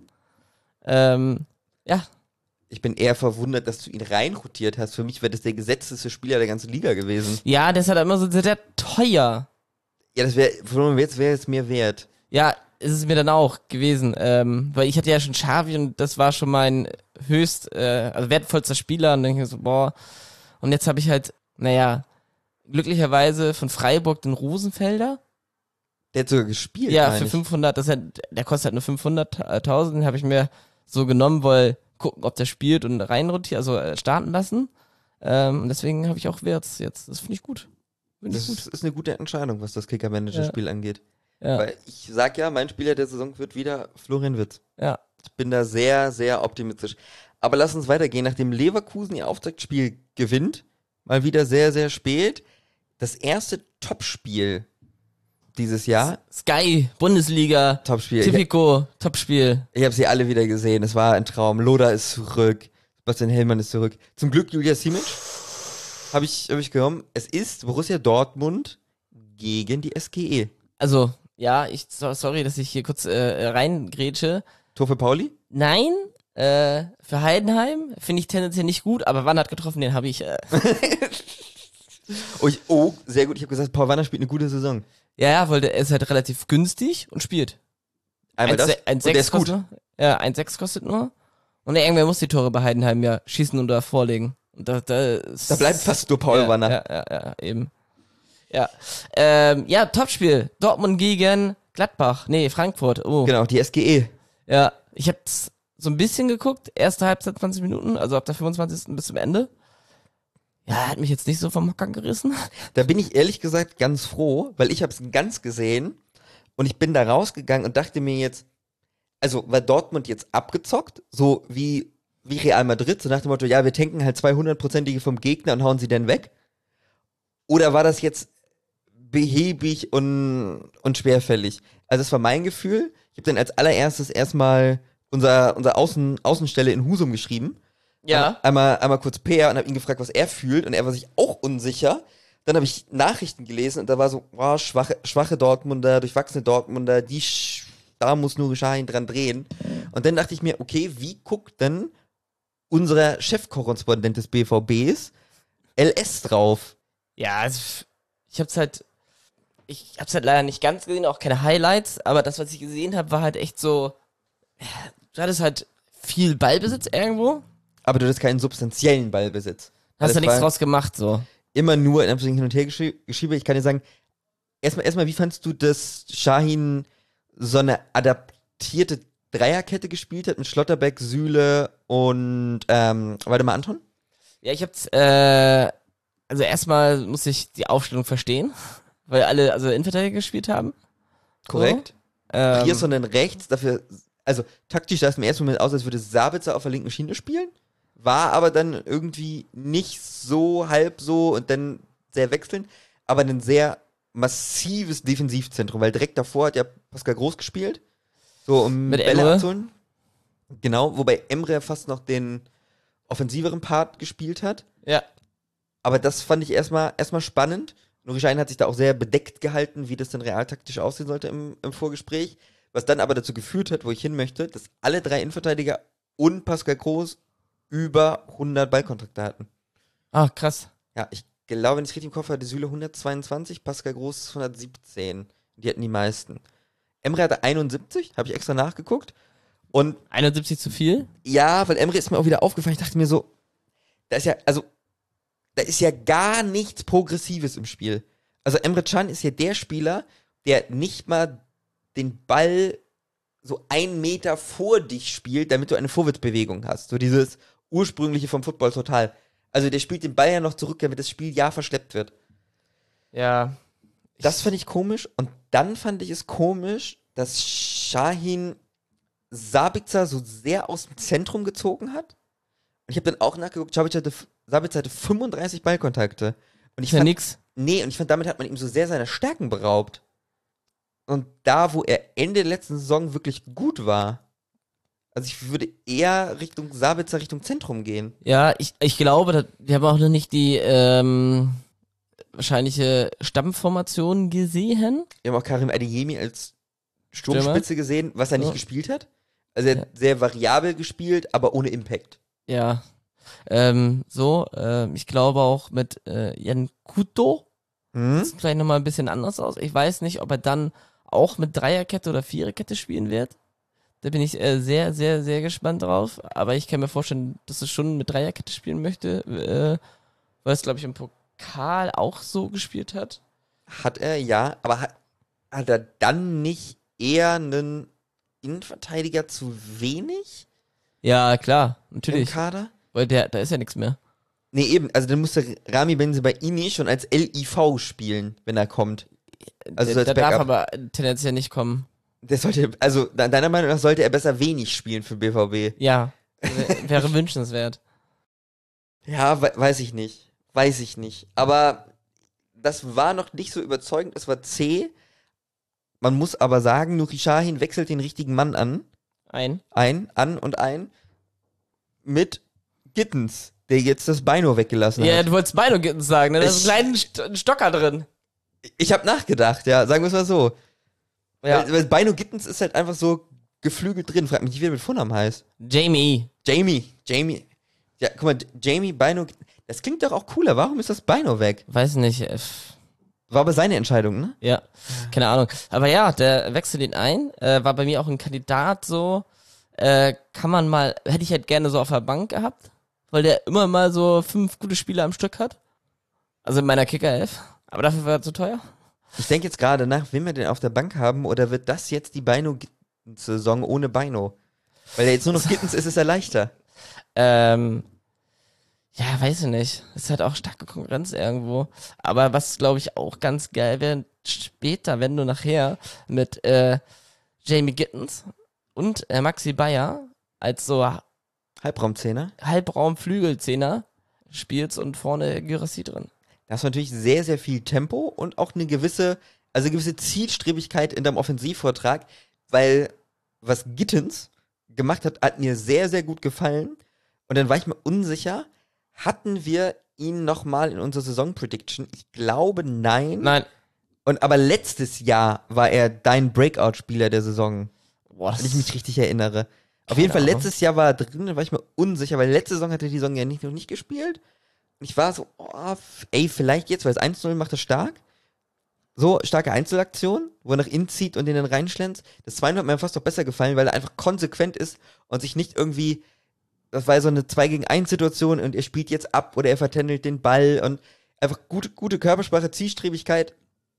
Ähm, ja, Ich bin eher verwundert, dass du ihn reinrotiert hast. Für mich wäre das der gesetzteste Spieler der ganzen Liga gewesen. ja, der ist halt immer so sehr, sehr teuer. Ja, das wäre, jetzt wäre es mir wert. Ja, ist es mir dann auch gewesen, ähm, weil ich hatte ja schon Xavi und das war schon mein höchst, äh, also wertvollster Spieler und dann denke ich so, boah, und jetzt habe ich halt, naja, glücklicherweise von Freiburg den Rosenfelder, Der hat sogar gespielt, ja, meine für ich. fünfhundert, das ist halt, der kostet halt nur fünfhunderttausend, den habe ich mir so genommen, weil gucken, ob der spielt und reinrotiert, also äh, starten lassen, ähm, und deswegen habe ich auch Wirtz jetzt, das finde ich gut. Find ich Das gut. ist, ist eine gute Entscheidung, was das Kicker-Manager-Spiel angeht. Ja, Weil ich sag ja, mein Spieler der Saison wird wieder Florian Wirtz. ja. Ich bin da sehr, sehr optimistisch. Aber lass uns weitergehen. Nachdem Leverkusen ihr Auftaktspiel gewinnt, mal wieder sehr, sehr spät, das erste Topspiel dieses Jahr. Sky, Bundesliga, Topspiel. Ich, Tipico, Topspiel. ich habe sie alle wieder gesehen. Es war ein Traum. Loda ist zurück. Sebastian Hellmann ist zurück. Zum Glück Julia Simic. Habe ich, hab ich genommen. Es ist Borussia Dortmund gegen die S G E. Also, ja, ich, so- sorry, dass ich hier kurz äh, reingrätsche. Tor für Pauli? Nein, äh, für Heidenheim finde ich tendenziell nicht gut, aber wann hat getroffen, den habe ich. Äh, Oh, ich, oh, sehr gut. Ich habe gesagt, Paul Wanner spielt eine gute Saison. ja, ja, weil der ist halt relativ günstig und spielt. Einmal das. eins Und der ist gut. kostet nur. Ja, eins Komma sechs kostet nur. Und irgendwer muss die Tore bei Heidenheim ja schießen oder vorlegen. Und da, da, ist, Da bleibt fast nur Paul ja, Wanner. Ja, ja, ja, eben. Ja. Ähm, ja, Topspiel. Dortmund gegen Gladbach. Nee, Frankfurt. Oh. Genau, die S G E. Ja, ich hab's so ein bisschen geguckt, erste Halbzeit zwanzig Minuten, also ab der fünfundzwanzigsten bis zum Ende. Ja, hat mich jetzt nicht so vom Hocker gerissen. Da bin ich ehrlich gesagt ganz froh, weil ich habe es ganz gesehen und ich bin da rausgegangen und dachte mir jetzt, also war Dortmund jetzt abgezockt, so wie, wie Real Madrid, so nach dem Motto, ja, wir tanken halt zweihundertprozentige vom Gegner und hauen sie dann weg? Oder war das jetzt behäbig und, und schwerfällig? Also das war mein Gefühl. Ich habe dann als allererstes erstmal unser, unser Außen, Außenstelle in Husum geschrieben. Ja. Einmal, einmal kurz Peer und habe ihn gefragt, was er fühlt und er war sich auch unsicher. dann habe ich Nachrichten gelesen und da war so, wow, schwache, schwache Dortmunder, durchwachsene Dortmunder, die sch- da muss Nuri Sahin dran drehen. Und dann dachte ich mir, okay, wie guckt denn unser Chefkorrespondent des B V Bs L S drauf? Ja, also, ich hab's halt, ich hab's halt leider nicht ganz gesehen, auch keine Highlights, aber das, was ich gesehen habe, war halt echt so, du hattest halt viel Ballbesitz irgendwo, Aber du hast keinen substanziellen Ballbesitz. hast Alles da nichts war draus gemacht, so. immer nur in Anführungszeichen hin und her geschie- geschiebe. Ich kann dir sagen, erstmal, erstmal, wie fandst du, dass Sahin so eine adaptierte Dreierkette gespielt hat mit Schlotterbeck, Süle und, ähm, warte mal, Anton? Ja, ich hab's, äh, also erstmal muss ich die Aufstellung verstehen, weil alle, also Innenverteidiger gespielt haben. Korrekt. Ähm, Hier, sondern rechts, dafür, also taktisch sah es im ersten Moment aus, als würde Sabitzer auf der linken Schiene spielen, war aber dann irgendwie nicht so, halb so und dann sehr wechselnd, aber ein sehr massives Defensivzentrum, weil direkt davor hat ja Pascal Groß gespielt, so um Mit Bälle Emre. abzuholen. Genau, wobei Emre fast noch den offensiveren Part gespielt hat. ja. Aber das fand ich erstmal erstmal spannend. Nuri Sahin hat sich da auch sehr bedeckt gehalten, wie das denn realtaktisch aussehen sollte im, im Vorgespräch. Was dann aber dazu geführt hat, wo ich hin möchte, dass alle drei Innenverteidiger und Pascal Groß über hundert Ballkontakte hatten. Ah, krass. Ja, ich glaube, wenn ich es richtig im Kopf hatte, Süle hundertzweiundzwanzig, Pascal Groß hundertsiebzehn. Die hatten die meisten. Emre hatte einundsiebzig, habe ich extra nachgeguckt. Und einundsiebzig zu viel? ja, weil Emre ist mir auch wieder aufgefallen. Ich dachte mir so, da ist ja, also, da ist ja gar nichts Progressives im Spiel. Also Emre Can ist ja der Spieler, der nicht mal den Ball so einen Meter vor dich spielt, damit du eine Vorwärtsbewegung hast. So dieses ursprüngliche vom Football total. Also der spielt den Ball ja noch zurück, damit das Spiel ja verschleppt wird. Ja. Das fand ich komisch. Und dann fand ich es komisch, dass Sahin Sabitzer so sehr aus dem Zentrum gezogen hat. Und ich habe dann auch nachgeguckt, Sabitzer hatte, Sabitzer hatte fünfunddreißig Ballkontakte. Und ich Ist ja fand, nix. nee, und ich fand, damit hat man ihm so sehr seine Stärken beraubt. Und da, wo er Ende der letzten Saison wirklich gut war, also ich würde eher Richtung Sabitzer, Richtung Zentrum gehen. Ja, ich, ich glaube, dass, wir haben auch noch nicht die ähm, wahrscheinliche Stammformation gesehen. Wir haben auch Karim Adeyemi als Sturmspitze gesehen, was er nicht Ja. gespielt hat. Also er hat Ja. sehr variabel gespielt, aber ohne Impact. Ja. Ähm, so, ähm, ich glaube auch mit äh, Jan Kuto Hm? sieht vielleicht nochmal ein bisschen anders aus. Ich weiß nicht, ob er dann auch mit Dreierkette oder Viererkette spielen wird. Da bin ich äh, sehr, sehr, sehr gespannt drauf. Aber ich kann mir vorstellen, dass er schon mit Dreierkette spielen möchte, äh, weil es, glaube ich, im Pokal auch so gespielt hat. Hat er, ja, aber hat, hat er dann nicht eher einen Innenverteidiger zu wenig Ja, klar, im natürlich. Kader? Weil der, da ist ja nichts mehr. Nee, eben, also dann musste Rami Benzebaini schon als L I V spielen, wenn er kommt. Also so der als der darf Backup. aber tendenziell nicht kommen. Der sollte, also de- deiner Meinung nach sollte er besser wenig spielen für B V B. Ja, wär- wäre wünschenswert. Ja, we weiß ich nicht. Weiß ich nicht. Aber das war noch nicht so überzeugend. Es war zäh. Man muss aber sagen, Nuri Sahin wechselt den richtigen Mann an. Ein. Ein, an und ein. Mit Gittens, der jetzt das Beino weggelassen Ja, hat. du wolltest Beino sagen, ne? Da ist Ich- ein kleiner St Stocker drin. Ich habe nachgedacht, ja, sagen wir es mal so. Ja. Weil, weil Beino Gittens ist halt einfach so geflügelt drin. Frag mich nicht, wie er mit Vornamen heißt. Jamie. Jamie, Jamie. Ja, guck mal, Jamie Beino. Das klingt doch auch cooler. Warum ist das Beino weg? Weiß nicht. äh, f- War aber seine Entscheidung, ne? Ja, keine Ahnung. Aber ja, der wechselt ihn ein. Äh, war bei mir auch ein Kandidat so. Äh, kann man mal, hätte ich halt gerne so auf der Bank gehabt, weil der immer mal so fünf gute Spiele am Stück hat. Also in meiner Kicker-Elf. Aber dafür war er zu teuer. Ich denke jetzt gerade nach, wen wir denn auf der Bank haben, oder wird das jetzt die Beino-Saison ohne Beino? Weil er jetzt nur noch Gittens ist, ist er leichter. Ähm, ja, weiß ich nicht. Ist halt auch starke Konkurrenz irgendwo. Aber was, glaube ich, auch ganz geil wäre, später, wenn du nachher mit äh, Jamie Gittens und äh, Maxi Bayer als so Halbraumzehner. Halbraum-Flügelzehner spielst und vorne Gyrassi drin. Da hast du natürlich sehr, sehr viel Tempo und auch eine gewisse, also eine gewisse Zielstrebigkeit in deinem Offensivvortrag, weil was Gittens gemacht hat, hat mir sehr, sehr gut gefallen. Und dann war ich mir unsicher, hatten wir ihn nochmal in unserer Saison-Prediction? Ich glaube, nein. Nein. Und aber letztes Jahr war er dein Breakout-Spieler der Saison. Boah, das Wenn ich mich richtig erinnere. Auf Keine jeden Fall, Ahnung. letztes Jahr war er drin, da war ich mir unsicher, weil letzte Saison hat er die Saison ja nicht, noch nicht gespielt. Und ich war so, oh, f- ey, vielleicht jetzt, weil es eins zu null macht er stark. So, starke Einzelaktion, wo er nach innen zieht und den dann reinschlänzt. Das zwei null hat mir fast noch besser gefallen, weil er einfach konsequent ist und sich nicht irgendwie, das war ja so eine zwei gegen eins Situation und er spielt jetzt ab oder er vertändelt den Ball und einfach gute, gute Körpersprache, Zielstrebigkeit.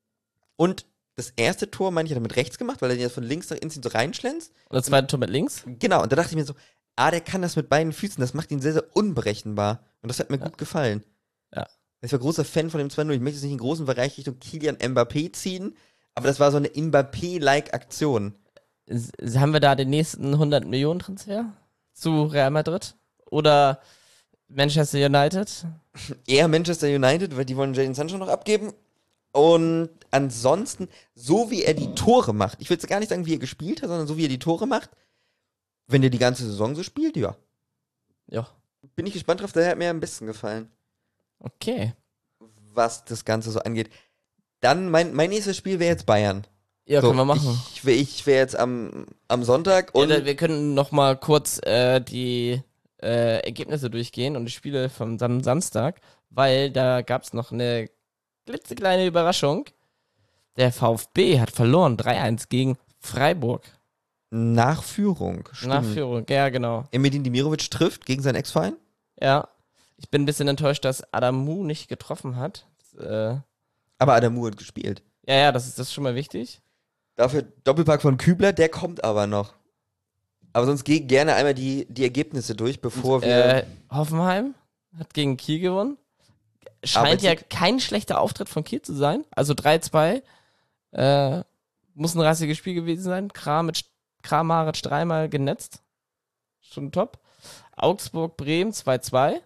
Und das erste Tor, meine ich, hat er mit rechts gemacht, weil er den jetzt von links nach innen so reinschlänzt. Und das zweite Tor mit links? Genau, und da dachte ich mir so, ah, der kann das mit beiden Füßen, das macht ihn sehr, sehr unberechenbar. Und das hat mir Ja. gut gefallen. Ja. Ich war großer Fan von dem zwei null. Ich möchte jetzt nicht einen großen Bereich Richtung Kylian Mbappé ziehen, aber das war so eine Mbappé-like Aktion. S- Haben wir da den nächsten hundert Millionen Transfer zu Real Madrid? Oder Manchester United? Eher Manchester United, weil die wollen Jadon Sancho noch abgeben. Und ansonsten, so wie er die Tore macht, ich will jetzt gar nicht sagen, wie er gespielt hat, sondern so wie er die Tore macht, wenn der die ganze Saison so spielt, ja. Ja. Bin ich gespannt drauf, der hat mir am besten gefallen, Okay. was das Ganze so angeht. Dann, mein, mein nächstes Spiel wäre jetzt Bayern. Ja, So, können wir machen. Ich, wär- ich wäre jetzt am, am Sonntag Ja, und da, wir können noch mal kurz äh, die äh, Ergebnisse durchgehen und die Spiele vom Sam Samstag, weil da gab es noch eine klitzekleine Überraschung. Der VfB hat verloren, drei eins gegen Freiburg. Nachführung. Stimmt. Nachführung, ja genau. Emedin Dimirovic trifft gegen seinen Ex-Verein. Ja, ich bin ein bisschen enttäuscht, dass Adamu nicht getroffen hat. Das, äh, Aber Adamu hat gespielt. ja, ja, das ist, das ist schon mal wichtig. Dafür Doppelpack von Kübler, der kommt aber noch. Aber sonst geh gerne einmal die, die Ergebnisse durch, bevor wir. Äh, Hoffenheim hat gegen Kiel gewonnen. Scheint Aber ja die- kein schlechter Auftritt von Kiel zu sein. Also drei zwei. Äh, muss ein rassiges Spiel gewesen sein. Kramaric, Kramaric dreimal genetzt. Schon top. Augsburg, Bremen zwei zwei.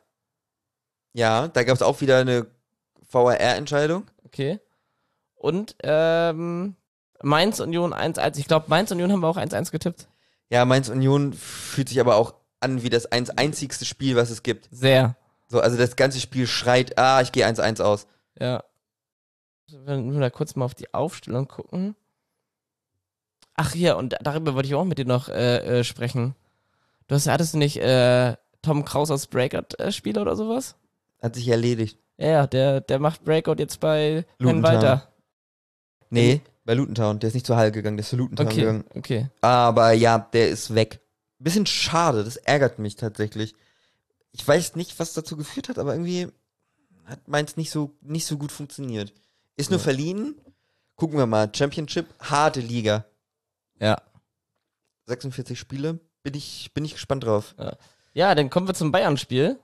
Ja, da gab es auch wieder eine V A R-Entscheidung. Okay. Und ähm, Mainz Union eins eins. Ich glaube, Mainz Union haben wir auch eins eins getippt. Ja, Mainz Union fühlt sich aber auch an wie das eins einzigste Spiel, was es gibt. Sehr. So, also das ganze Spiel schreit, ah, ich gehe eins eins aus. Ja. Wenn wir da kurz mal auf die Aufstellung gucken. Ach ja, und darüber wollte ich auch mit dir noch äh, äh, sprechen. Du hast, hattest du nicht äh, Tom Kraus als Breakout-Spieler oder sowas? Hat sich erledigt. Ja, ja, der, der macht Breakout jetzt bei Penn Lutentown. weiter. Nee, bei Lutentown. Der ist nicht zur Halle gegangen, der ist zu Lutentown Okay, gegangen. okay. Aber ja, der ist weg. Bisschen schade, das ärgert mich tatsächlich. Ich weiß nicht, was dazu geführt hat, aber irgendwie hat meins nicht so, nicht so gut funktioniert. Ist nur Ja. verliehen. Gucken wir mal. Championship, harte Liga. Ja. sechsundvierzig Spiele. Bin ich, bin ich gespannt drauf. Ja, dann kommen wir zum Bayern-Spiel.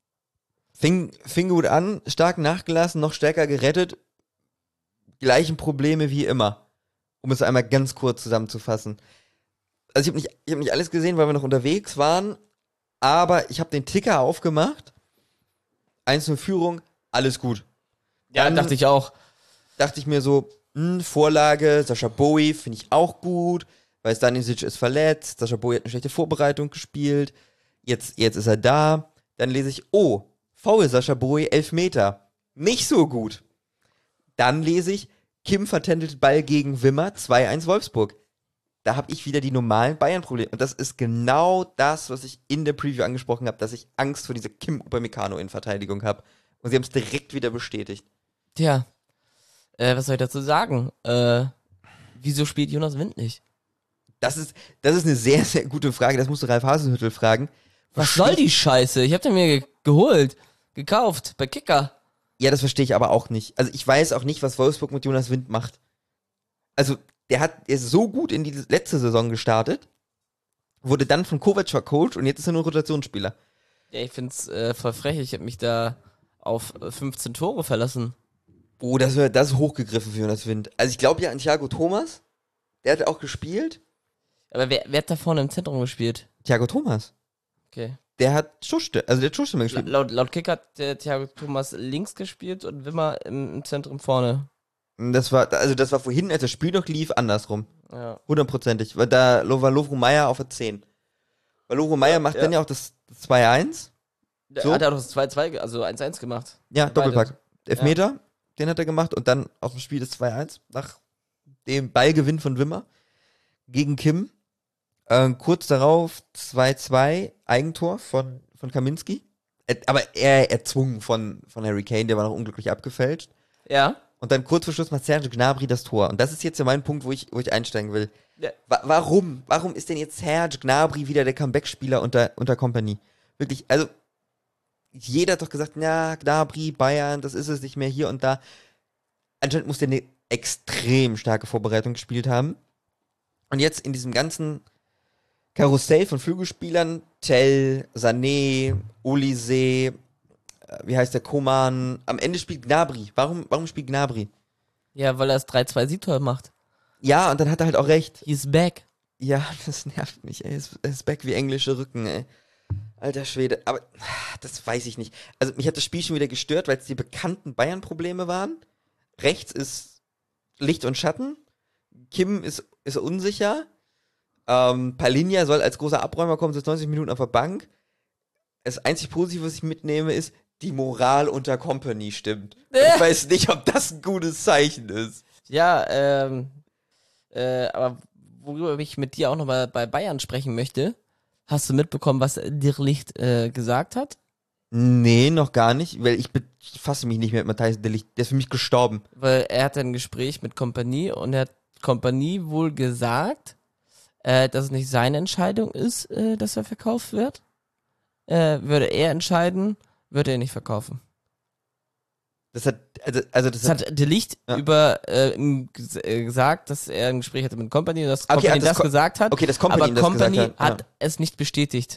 Fing, fing gut an, stark nachgelassen, noch stärker gerettet. Gleichen Probleme wie immer. Um es einmal ganz kurz zusammenzufassen. Also ich habe nicht, ich hab nicht alles gesehen, weil wir noch unterwegs waren. Aber ich habe den Ticker aufgemacht. eins null Führung, alles gut. Ja, Dann dachte ich auch. dachte ich mir so, hm, Vorlage, Sascha Bowie finde ich auch gut, weil Stanisic ist verletzt, Sascha Bowie hat eine schlechte Vorbereitung gespielt, jetzt, jetzt ist er da. Dann lese ich, oh, Foul Sascha Bowie, Elfmeter. Nicht so gut. Dann lese ich, Kim vertändelt Ball gegen Wimmer, zwei eins Wolfsburg. Da habe ich wieder die normalen Bayern-Probleme. Und das ist genau das, was ich in der Preview angesprochen habe, dass ich Angst vor dieser Kim Upamecano in Verteidigung habe. Und sie haben es direkt wieder bestätigt. Tja, äh, was soll ich dazu sagen? Äh, wieso spielt Jonas Wind nicht? Das ist, das ist eine sehr, sehr gute Frage. Das musst du Ralf Hasenhüttl fragen. Was Versteh- soll die Scheiße? Ich hab den mir ge geholt, gekauft, bei Kicker. Ja, das verstehe ich aber auch nicht. Also ich weiß auch nicht, was Wolfsburg mit Jonas Wind macht. Also der hat, der ist so gut in die letzte Saison gestartet, wurde dann von Kovac vercoacht und jetzt ist er nur Rotationsspieler. Ja, ich find's äh, voll frech. Ich hab mich da auf äh, fünfzehn Tore verlassen. Oh, das, wär, das ist hochgegriffen für Jonas Wind. Also ich glaube ja an Thiago Thomas. Der hat auch gespielt. Aber wer, wer hat da vorne im Zentrum gespielt? Thiago Thomas. Okay. Der hat Schuste, also der hat Schuste La gespielt. laut, laut Kicker hat der Thiago Thomas links gespielt und Wimmer im, im Zentrum vorne. Das war, also das war vorhin, als das Spiel noch lief, andersrum. Ja. Hundertprozentig. Weil da war Lovro Meyer auf der zehn. Weil Lovro Meyer macht ja. dann ja auch das, das zwei eins. Der So. hat er auch das zwei zwei, ge- also eins eins gemacht. Ja, Beide. Doppelpack. Elfmeter, den hat er gemacht und dann aus dem Spiel das zwei eins nach dem Ballgewinn von Wimmer gegen Kim. Ähm, kurz darauf zwei zwei Eigentor von, von Kaminski. Äh, Aber er erzwungen von, von Harry Kane, der war noch unglücklich abgefälscht. Ja. Und dann kurz vor Schluss macht Serge Gnabry das Tor. Und das ist jetzt ja mein Punkt, wo ich, wo ich einsteigen will. Ja. Wa- warum? Warum ist denn jetzt Serge Gnabry wieder der Comeback-Spieler unter, unter Company? Wirklich, also jeder hat doch gesagt, ja, Gnabry, Bayern, das ist es nicht mehr hier und da. Anscheinend muss der eine extrem starke Vorbereitung gespielt haben. Und jetzt in diesem ganzen Karussell von Flügelspielern, Tell, Sané, Olise, äh, wie heißt der, Koman, am Ende spielt Gnabry. Warum, warum spielt Gnabry? Ja, weil er das drei zwei Siegtor macht. Ja, und dann hat er halt auch recht. He's back. Ja, das nervt mich, ey. Er ist, er ist back wie englische Rücken, ey. Alter Schwede. Aber das weiß ich nicht. Also mich hat das Spiel schon wieder gestört, weil es die bekannten Bayern-Probleme waren. Rechts ist Licht und Schatten. Kim ist, ist unsicher. Ähm, Palinja soll als großer Abräumer kommen, sitzt neunzig Minuten auf der Bank. Das einzig Positive, was ich mitnehme, ist, die Moral unter Company stimmt. Ich weiß nicht, ob das ein gutes Zeichen ist. Ja, ähm, äh, aber worüber ich mit dir auch nochmal bei Bayern sprechen möchte, hast du mitbekommen, was Dirlicht äh, gesagt hat? Nee, noch gar nicht, weil ich befasse mich nicht mehr mit Matthijs de Ligt. Der ist für mich gestorben. Weil er hatte ein Gespräch mit Kompanie und er hat Kompanie wohl gesagt, äh, dass es nicht seine Entscheidung ist, äh, dass er verkauft wird. Äh, würde er entscheiden, würde er nicht verkaufen. Das hat, also, also das, Das hat, hat De Ligt Ja. über äh, ihm ges- äh, gesagt, dass er ein Gespräch hatte mit Company und dass Okay, Company hat das das Ko- gesagt hat. okay, das Company aber ihm das Company gesagt hat. hat Ja. es nicht bestätigt.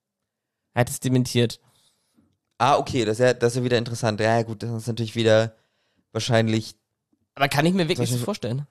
Er hat es dementiert. Ah, okay, das ist ja, das ist ja wieder interessant. Ja, gut, das ist natürlich wieder wahrscheinlich, Aber kann ich mir wirklich so Wahrscheinlich- vorstellen.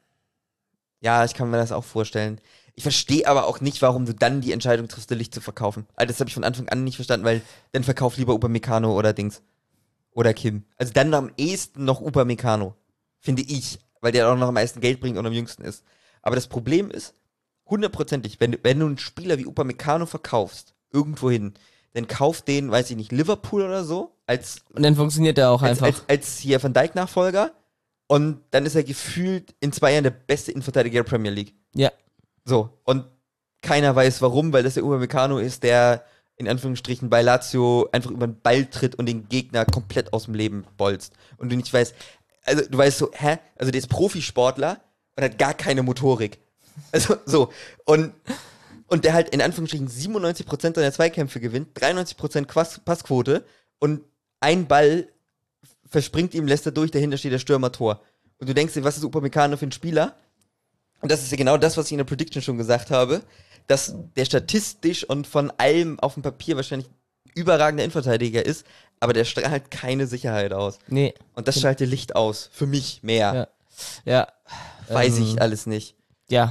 ja, ich kann mir das auch vorstellen. Ich verstehe aber auch nicht, warum du dann die Entscheidung triffst, de Ligt zu verkaufen. Also das habe ich von Anfang an nicht verstanden, weil dann verkauf lieber Upamecano oder Dings. Oder Kim. Also dann am ehesten noch Upamecano. Finde ich. Weil der auch noch am meisten Geld bringt und am jüngsten ist. Aber das Problem ist, hundertprozentig, wenn, du- wenn du einen Spieler wie Upamecano verkaufst, irgendwo hin, dann kauf den, weiß ich nicht, Liverpool oder so, als, Und dann funktioniert er auch als, einfach. als, als hier Van Dijk-Nachfolger. Und dann ist er gefühlt in zwei Jahren der beste Innenverteidiger der Premier League. Ja. So, und keiner weiß warum, weil das der Upamecano ist, der in Anführungsstrichen bei Lazio einfach über den Ball tritt und den Gegner komplett aus dem Leben bolzt. Und du nicht weißt, also du weißt so, hä? Also der ist Profisportler und hat gar keine Motorik. Also so, und, und der halt in Anführungsstrichen siebenundneunzig Prozent seiner Zweikämpfe gewinnt, dreiundneunzig Prozent Quas- Passquote und ein Ball verspringt ihm, lässt er durch, dahinter steht der Stürmer Tor. Und du denkst dir, was ist Upamecano für ein Spieler? Und das ist ja genau das, was ich in der Prediction schon gesagt habe, dass der statistisch und von allem auf dem Papier wahrscheinlich überragender Innenverteidiger ist, aber der strahlt keine Sicherheit aus. Nee. Und das schaltet Licht aus. Für mich mehr. Ja. Ja. Weiß Ähm, ich alles nicht. Ja.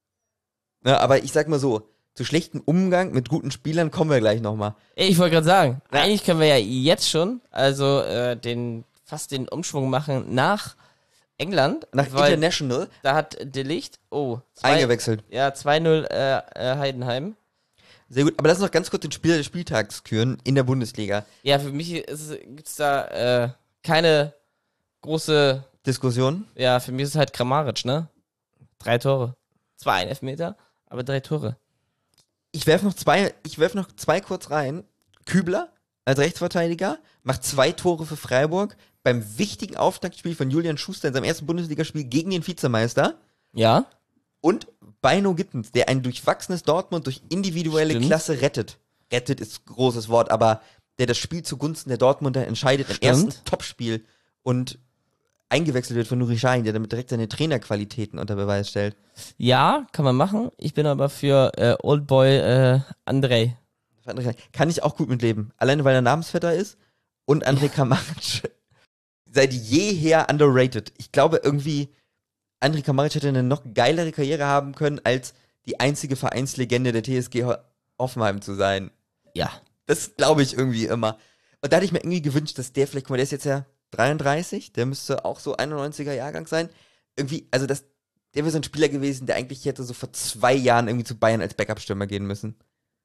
Ne, aber ich sag mal so, zu schlechten Umgang mit guten Spielern kommen wir gleich nochmal. Ich wollte gerade sagen, Ja. eigentlich können wir ja jetzt schon, also äh, den fast den Umschwung machen nach England. Nach weil International da hat De Ligt, oh, zwei, eingewechselt. ja, zwei null äh, äh, Heidenheim. Sehr gut. Aber lass uns noch ganz kurz den Spieler des Spieltags küren in der Bundesliga. Ja, für mich gibt es da äh, keine große, Diskussion. ja, für mich ist es halt Kramaric, ne? Drei Tore. Zwar ein Elfmeter, aber drei Tore. Ich werf noch zwei, ich werf noch zwei kurz rein. Kübler als Rechtsverteidiger macht zwei Tore für Freiburg beim wichtigen Auftaktspiel von Julian Schuster in seinem ersten Bundesligaspiel gegen den Vizemeister. Ja, Und Beino Gittens, der ein durchwachsenes Dortmund durch individuelle Stimmt. Klasse rettet. Rettet ist ein großes Wort, aber der das Spiel zugunsten der Dortmunder entscheidet im Stimmt. ersten Topspiel und eingewechselt wird von Nuri Sahin, der damit direkt seine Trainerqualitäten unter Beweis stellt. ja, kann man machen. Ich bin aber für äh, Oldboy äh, Andrei. Kann ich auch gut mitleben. Alleine, weil er Namensvetter ist und André Kramaric seit jeher underrated. Ich glaube irgendwie, André Kramaric hätte eine noch geilere Karriere haben können, als die einzige Vereinslegende der T S G Ho- Hoffenheim zu sein. Ja. Das glaube ich irgendwie immer. Und da hätte ich mir irgendwie gewünscht, dass der vielleicht, guck mal, der ist jetzt ja dreiunddreißig, der müsste auch so einundneunziger Jahrgang sein. Irgendwie, also das, der wäre so ein Spieler gewesen, der eigentlich hätte so vor zwei Jahren irgendwie zu Bayern als Backup-Stürmer gehen müssen.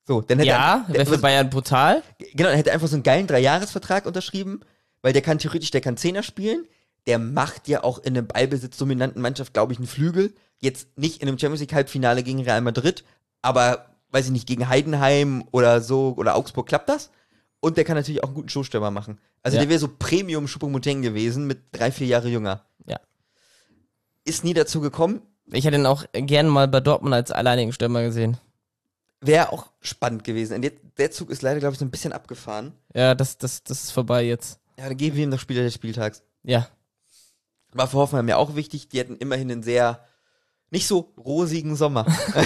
So, dann hätte Ja, er, wäre für der, Bayern brutal. genau, dann hätte er einfach so einen geilen Dreijahresvertrag unterschrieben, weil der kann theoretisch, der kann Zehner spielen, der macht ja auch in einem ballbesitzdominanten Mannschaft, glaube ich, einen Flügel. Jetzt nicht in einem Champions League Halbfinale gegen Real Madrid, aber, weiß ich nicht, gegen Heidenheim oder so, oder Augsburg klappt das. Und der kann natürlich auch einen guten Showstürmer machen. Also Ja. der wäre so Premium Choupo-Moting gewesen, mit drei, vier Jahre jünger. Ja. Ist nie dazu gekommen. Ich hätte ihn auch gerne mal bei Dortmund als alleinigen Stürmer gesehen. Wäre auch spannend gewesen. Und jetzt, der Zug ist leider, glaube ich, so ein bisschen abgefahren. Ja, das, das, das ist vorbei jetzt. Ja, dann geben wir ihm noch Spieler des Spieltags. Ja. War für Hoffenheim ja auch wichtig. Die hatten immerhin einen sehr, nicht so rosigen Sommer.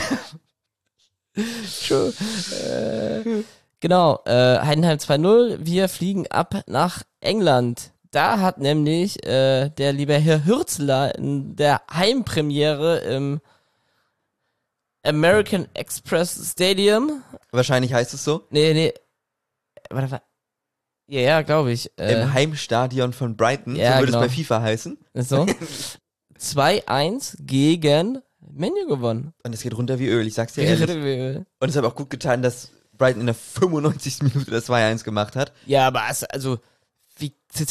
Schon. Äh, genau, äh, Heidenheim zwei null. Wir fliegen ab nach England. Da hat nämlich äh, der liebe Herr Hürzler in der Heimpremiere im American Express Stadium. Wahrscheinlich heißt es so. Nee, nee. Warte, warte. Ja, ja, glaube ich. Äh, Im Heimstadion von Brighton, ja, so würde genau. es bei FIFA heißen. Ist so. zwei eins gegen Menu gewonnen. Und es geht runter wie Öl, ich sag's dir ehrlich. Und es hat auch gut getan, dass Brighton in der fünfundneunzigsten Minute das zwei eins gemacht hat. Ja, aber es- also, wie,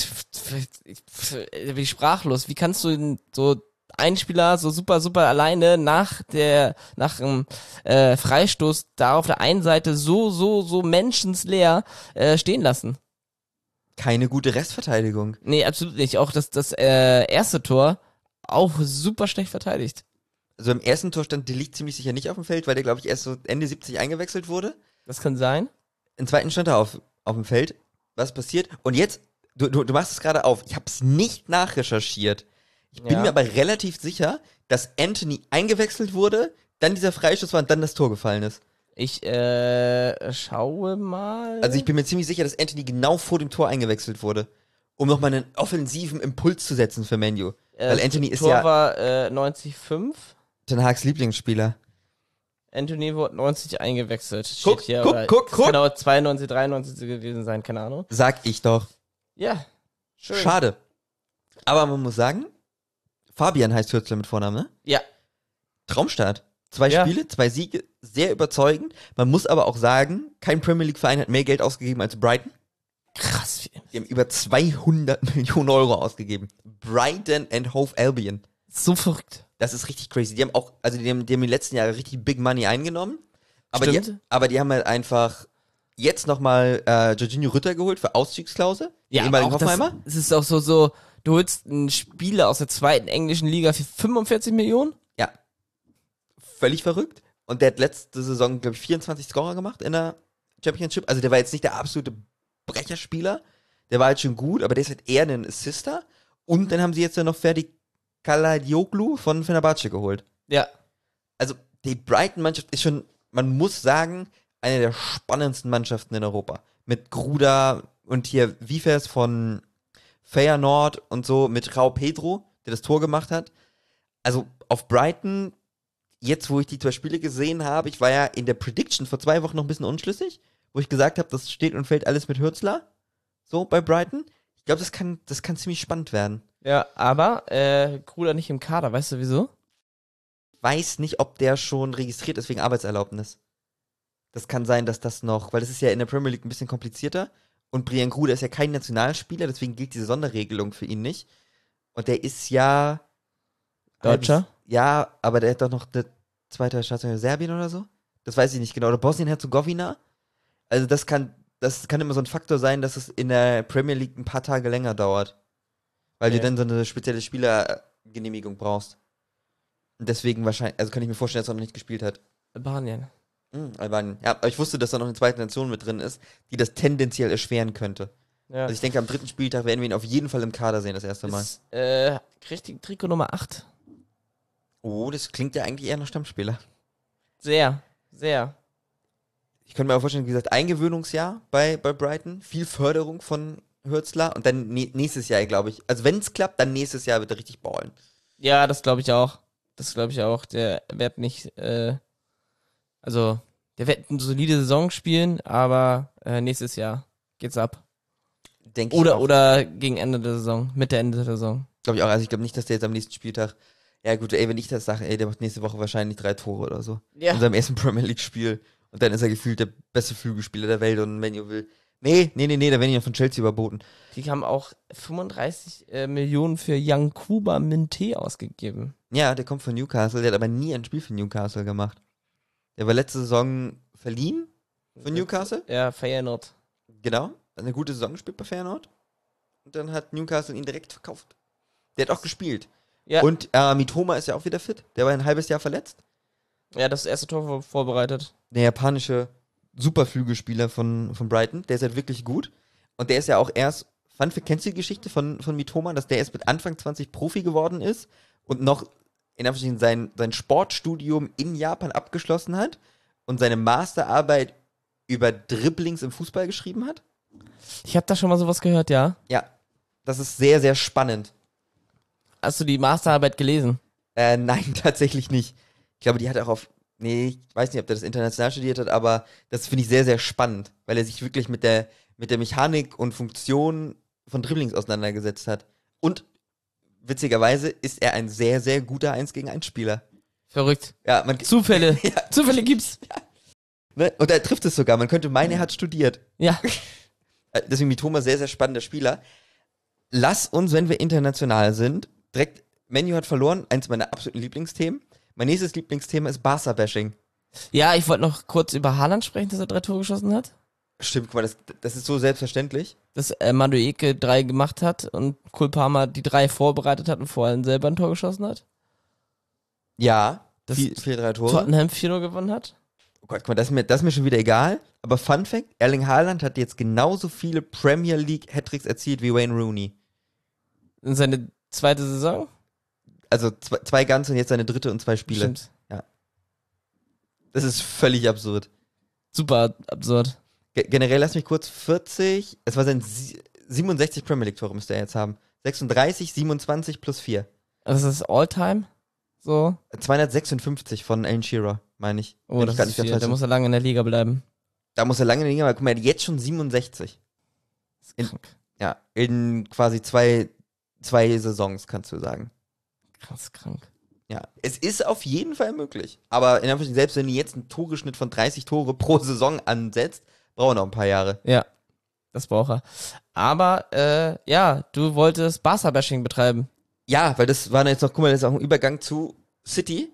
wie sprachlos, wie kannst du denn so einen Spieler so super, super alleine nach der, nach dem äh, Freistoß da auf der einen Seite so, so, so menschensleer äh, stehen lassen? Keine gute Restverteidigung. Nee, absolut nicht. Auch das, das äh, erste Tor auch super schlecht verteidigt. Also im ersten Tor stand De Ligt ziemlich sicher nicht auf dem Feld, weil der, glaube ich, erst so Ende siebzig eingewechselt wurde. Das kann sein. Im zweiten stand er auf, auf dem Feld. Was passiert? Und jetzt, du, du, du machst es gerade auf. Ich habe es nicht nachrecherchiert. Ich bin Ja. mir aber relativ sicher, dass Anthony eingewechselt wurde, dann dieser Freistoß war und dann das Tor gefallen ist. Ich äh, schaue mal. Also ich bin mir ziemlich sicher, dass Anthony genau vor dem Tor eingewechselt wurde, um nochmal einen offensiven Impuls zu setzen für Man U. äh, Weil Anthony das ist Tor ja war äh, neunzig Komma fünf. Ten Hags Lieblingsspieler. Anthony wurde neunzig eingewechselt. Steht Guck, hier, guck, aber guck, das guck. kann auch zweiundneunzig, dreiundneunzig gewesen sein, keine Ahnung. Sag ich doch. Ja, schön. Schade. Aber man muss sagen, Fabian heißt Hürzler mit Vornamen, ne? Ja, Traumstart. Zwei Ja. Spiele, zwei Siege, sehr überzeugend. Man muss aber auch sagen, kein Premier League Verein hat mehr Geld ausgegeben als Brighton. krass. Die haben über zweihundert Millionen Euro ausgegeben. Brighton and Hove Albion. So verrückt. Das ist richtig crazy. Die haben auch, also die haben, die haben die letzten Jahre richtig Big Money eingenommen. Aber, die, Stimmt. aber die haben halt einfach jetzt nochmal äh, Jorginho Rütter geholt für Ausstiegsklausel. Ja, den aber ehemaligen auch das, Hoffenheimer. es ist auch so, so, du holst einen Spieler aus der zweiten englischen Liga für fünfundvierzig Millionen? Ja. Völlig verrückt. Und der hat letzte Saison, glaube ich, vierundzwanzig Scorer gemacht in der Championship. Also der war jetzt nicht der absolute Brecherspieler. Der war halt schon gut, aber der ist halt eher ein Assister. Und dann haben sie jetzt ja noch Ferdi Kaladioglu von Fenerbahce geholt. Ja. Also die Brighton-Mannschaft ist schon, man muss sagen, eine der spannendsten Mannschaften in Europa. Mit Gruda und hier Wifers von Feyenoord und so, mit Rau Pedro, der das Tor gemacht hat. Also auf Brighton, jetzt wo ich die zwei Spiele gesehen habe, ich war ja in der Prediction vor zwei Wochen noch ein bisschen unschlüssig, wo ich gesagt habe, das steht und fällt alles mit Hürzler. So bei Brighton. Ich glaube, das kann, das kann ziemlich spannend werden. Ja, aber äh, Gruder nicht im Kader, weißt du wieso? Weiß nicht, ob der schon registriert ist wegen Arbeitserlaubnis. Das kann sein, dass das noch, weil das ist ja in der Premier League ein bisschen komplizierter und Brian Gruder ist ja kein Nationalspieler, deswegen gilt diese Sonderregelung für ihn nicht. Und der ist ja Deutscher? halbes- Ja, aber der hat doch noch eine zweite Station Serbien oder so? Das weiß ich nicht genau. Oder Bosnien-Herzegowina? Also das kann, das kann immer so ein Faktor sein, dass es in der Premier League ein paar Tage länger dauert. Weil Okay. du dann so eine spezielle Spielergenehmigung brauchst. Und deswegen wahrscheinlich, also kann ich mir vorstellen, dass er noch nicht gespielt hat. Albanien. Hm, Albanien. Ja, aber ich wusste, dass da noch eine zweite Nation mit drin ist, die das tendenziell erschweren könnte. Ja. Also ich denke, am dritten Spieltag werden wir ihn auf jeden Fall im Kader sehen, das erste Mal. Ist, äh, kriegt die Trikot Nummer acht. Oh, das klingt ja eigentlich eher nach Stammspieler. Sehr, sehr. Ich könnte mir auch vorstellen, wie gesagt, Eingewöhnungsjahr bei, bei Brighton, viel Förderung von Hürzler und dann nä- nächstes Jahr, glaube ich. Also wenn es klappt, dann nächstes Jahr wird er richtig ballen. Ja, das glaube ich auch. Das glaube ich auch. Der wird nicht, äh, also, der wird eine solide Saison spielen, aber äh, nächstes Jahr geht's ab. Denke ich Oder, auch. oder gegen Ende der Saison, Mitte Ende der Saison. Glaube ich auch. Also ich glaube nicht, dass der jetzt am nächsten Spieltag, ja gut, ey, wenn ich das sage, ey, der macht nächste Woche wahrscheinlich drei Tore oder so. Ja. In seinem ersten Premier League Spiel. Und dann ist er gefühlt der beste Flügelspieler der Welt und Menu will. Nee, nee, nee, nee, da werden die von Chelsea überboten. Die haben auch fünfunddreißig äh, Millionen für Yankuba Minteh ausgegeben. Ja, der kommt von Newcastle, der hat aber nie ein Spiel für Newcastle gemacht. Der war letzte Saison verliehen von Newcastle. Ja, Feyenoord. Genau, eine gute Saison gespielt bei Feyenoord. Und dann hat Newcastle ihn direkt verkauft. Der hat auch gespielt. Ja. Und äh, Mitoma ist ja auch wieder fit. Der war ein halbes Jahr verletzt. Ja, das erste Tor vor- vorbereitet. Der japanische Superflügelspieler von, von Brighton. Der ist halt wirklich gut. Und der ist ja auch erst, Fun Fact, kennst du die Geschichte von, von Mitoma, dass der erst mit Anfang zwanzig Profi geworden ist und noch in Anführungsstrichen sein, sein Sportstudium in Japan abgeschlossen hat und seine Masterarbeit über Dribblings im Fußball geschrieben hat? Ich habe da schon mal sowas gehört, ja. Ja, das ist sehr, sehr spannend. Hast du die Masterarbeit gelesen? Äh, nein, tatsächlich nicht. Ich glaube, die hat auch auf, nee, ich weiß nicht, ob der das international studiert hat, aber das finde ich sehr, sehr spannend, weil er sich wirklich mit der, mit der Mechanik und Funktion von Dribblings auseinandergesetzt hat. Und witzigerweise ist er ein sehr, sehr guter eins gegen eins Spieler. Verrückt. Ja, man, Zufälle. Ja. Zufälle gibt's. ne? Und er trifft es sogar. Man könnte meinen, er hat studiert. Ja. Äh, Deswegen Mitoma sehr, sehr spannender Spieler. Lass uns, wenn wir international sind, direkt, Menu hat verloren, eins meiner absoluten Lieblingsthemen. Mein nächstes Lieblingsthema ist Barca-Bashing. Ja, ich wollte noch kurz über Haaland sprechen, dass er drei Tore geschossen hat. Stimmt, guck mal, das, das ist so selbstverständlich. Dass äh, Madueke drei gemacht hat und Kulpama die drei vorbereitet hat und vorher selber ein Tor geschossen hat. Ja, Dass viel, viel drei Tore. Tottenham vier null gewonnen hat. Oh Gott, guck mal, das ist, mir, das ist mir schon wieder egal. Aber Fun Fact, Erling Haaland hat jetzt genauso viele Premier League Hattricks erzielt wie Wayne Rooney. In seine zweite Saison. Also zwei, zwei ganze und jetzt seine dritte und zwei Spiele. Stimmt. Das ist völlig absurd. Super absurd. Ge- generell, lass mich kurz, vierzig, es war sein sie- siebenundsechzig Premier League Tore müsste er jetzt haben. sechsunddreißig, siebenundzwanzig plus vier. Also das ist All-Time. So. zweihundertsechsundfünfzig von Alan Shearer, meine ich. Oh, Wenn das ich grad ist nicht ganz viel. falsch Da bin. muss er lange in der Liga bleiben. Da muss er lange in den Liga, aber guck mal, er hat jetzt schon siebenundsechzig. Das ist In- krank. Ja, in quasi zwei, zwei Saisons, kannst du sagen. Krass krank. Ja, es ist auf jeden Fall möglich. Aber in Anführungszeichen, selbst wenn du jetzt einen Toreschnitt von dreißig Tore pro Saison ansetzt, braucht er noch ein paar Jahre. Ja, das braucht er. Aber, äh, ja, du wolltest Barca-Bashing betreiben. Ja, weil das war jetzt noch, guck mal, das ist auch ein Übergang zu City,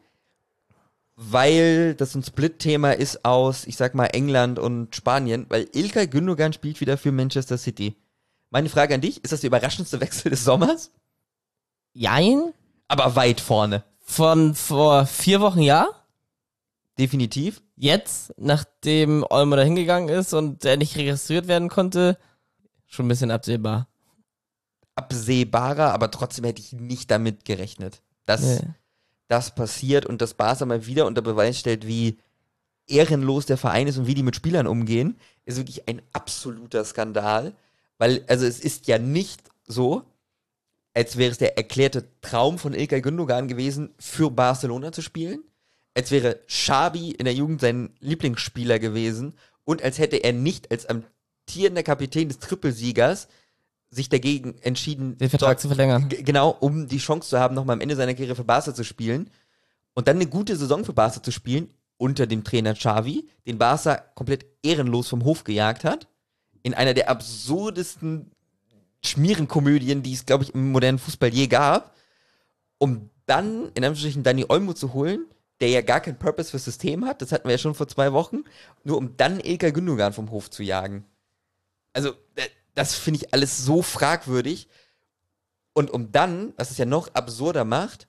weil das ein Split-Thema ist aus, ich sag mal, England und Spanien, weil Ilkay Gündogan spielt wieder für Manchester City. Meine Frage an dich, ist das der überraschendste Wechsel des Sommers? Jein? Aber weit vorne. Von vor vier Wochen, ja? Definitiv. Jetzt, nachdem Olmo da hingegangen ist und er nicht registriert werden konnte, schon ein bisschen absehbar. Absehbarer, aber trotzdem hätte ich nicht damit gerechnet, dass Nee. das passiert und dass Barca mal wieder unter Beweis stellt, wie ehrenlos der Verein ist und wie die mit Spielern umgehen, ist wirklich ein absoluter Skandal. Weil, also es ist ja nicht so, als wäre es der erklärte Traum von Ilkay Gündogan gewesen, für Barcelona zu spielen. Als wäre Xabi in der Jugend sein Lieblingsspieler gewesen und als hätte er nicht als amtierender Kapitän des Trippelsiegers sich dagegen entschieden, Den Vertrag dort- zu verlängern. G- Genau, um die Chance zu haben, nochmal am Ende seiner Karriere für Barca zu spielen und dann eine gute Saison für Barca zu spielen, unter dem Trainer Xavi, den Barca komplett ehrenlos vom Hof gejagt hat, in einer der absurdesten Schmierenkomödien, die es, glaube ich, im modernen Fußball je gab, um dann, in Anführungsstrichen, Dani Olmo zu holen, der ja gar keinen Purpose fürs System hat, das hatten wir ja schon vor zwei Wochen, nur um dann Ilkay Gündogan vom Hof zu jagen. Also, äh, das finde ich alles so fragwürdig. Und um dann, was es ja noch absurder macht,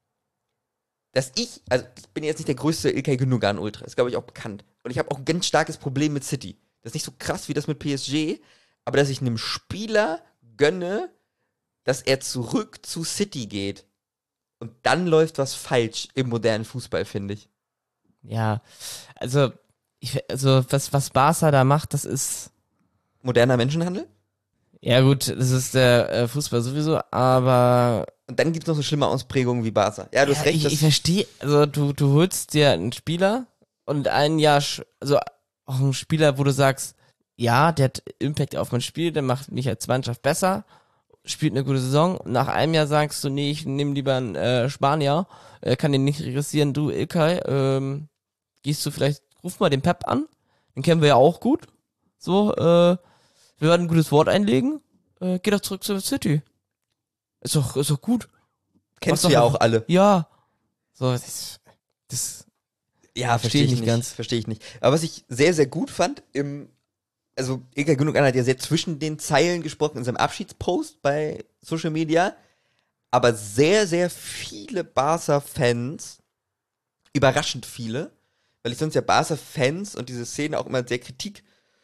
dass ich, also ich bin jetzt nicht der größte Ilkay Gündogan-Ultra, ist glaube ich auch bekannt. Und ich habe auch ein ganz starkes Problem mit City. Das ist nicht so krass wie das mit P S G, aber dass ich einem Spieler gönne, dass er zurück zu City geht. Und dann läuft was falsch im modernen Fußball, finde ich. Ja, also, ich, also was, was Barca da macht, das ist, Moderner Menschenhandel? ja gut, das ist der äh, Fußball sowieso, aber Und dann gibt es noch so schlimme Ausprägungen wie Barca. Ja, du ja, hast recht. ich, das- ich verstehe, also du, du holst dir einen Spieler und ein Jahr, sch- also auch einen Spieler, wo du sagst, ja, der hat Impact auf mein Spiel, der macht mich als Mannschaft besser, spielt eine gute Saison. Und nach einem Jahr sagst du, nee, ich nehme lieber einen äh, Spanier, äh, kann den nicht regressieren. Du, Ilkay, ähm, gehst du vielleicht ruf mal den Pep an, den kennen wir ja auch gut. So, äh, wir werden ein gutes Wort einlegen. Äh, geh doch zurück zur City. Ist doch, ist doch gut. Kennst du ja auch alle. Ja. So, das, das Ja, verstehe ich nicht ganz. Verstehe ich nicht. Aber was ich sehr, sehr gut fand, im, also Ilkay Gündogan hat ja sehr zwischen den Zeilen gesprochen in seinem Abschiedspost bei Social Media, aber sehr, sehr viele Barca-Fans, überraschend viele, weil ich sonst ja Barca-Fans und diese Szene auch immer sehr Kritik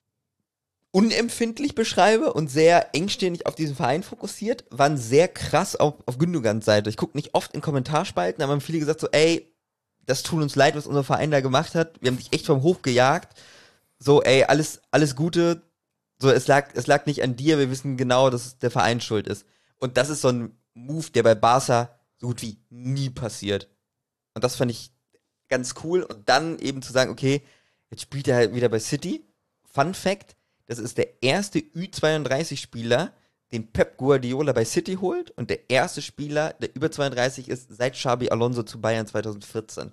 unempfindlich beschreibe und sehr engstirnig auf diesen Verein fokussiert, waren sehr krass auf, auf Gündogans Seite. Ich gucke nicht oft in Kommentarspalten, aber haben viele gesagt so, ey, das tut uns leid, was unser Verein da gemacht hat. Wir haben dich echt vom Hof gejagt. So, ey, alles, alles Gute. So, es lag, es lag nicht an dir. Wir wissen genau, dass der Verein schuld ist. Und das ist so ein Move, der bei Barca so gut wie nie passiert. Und das fand ich ganz cool. Und dann eben zu sagen, okay, jetzt spielt er halt wieder bei City. Fun Fact, das ist der erste Ü zweiunddreißig-Spieler, den Pep Guardiola bei City holt und der erste Spieler, der über zweiunddreißig ist, seit Xabi Alonso zu Bayern zweitausendvierzehn.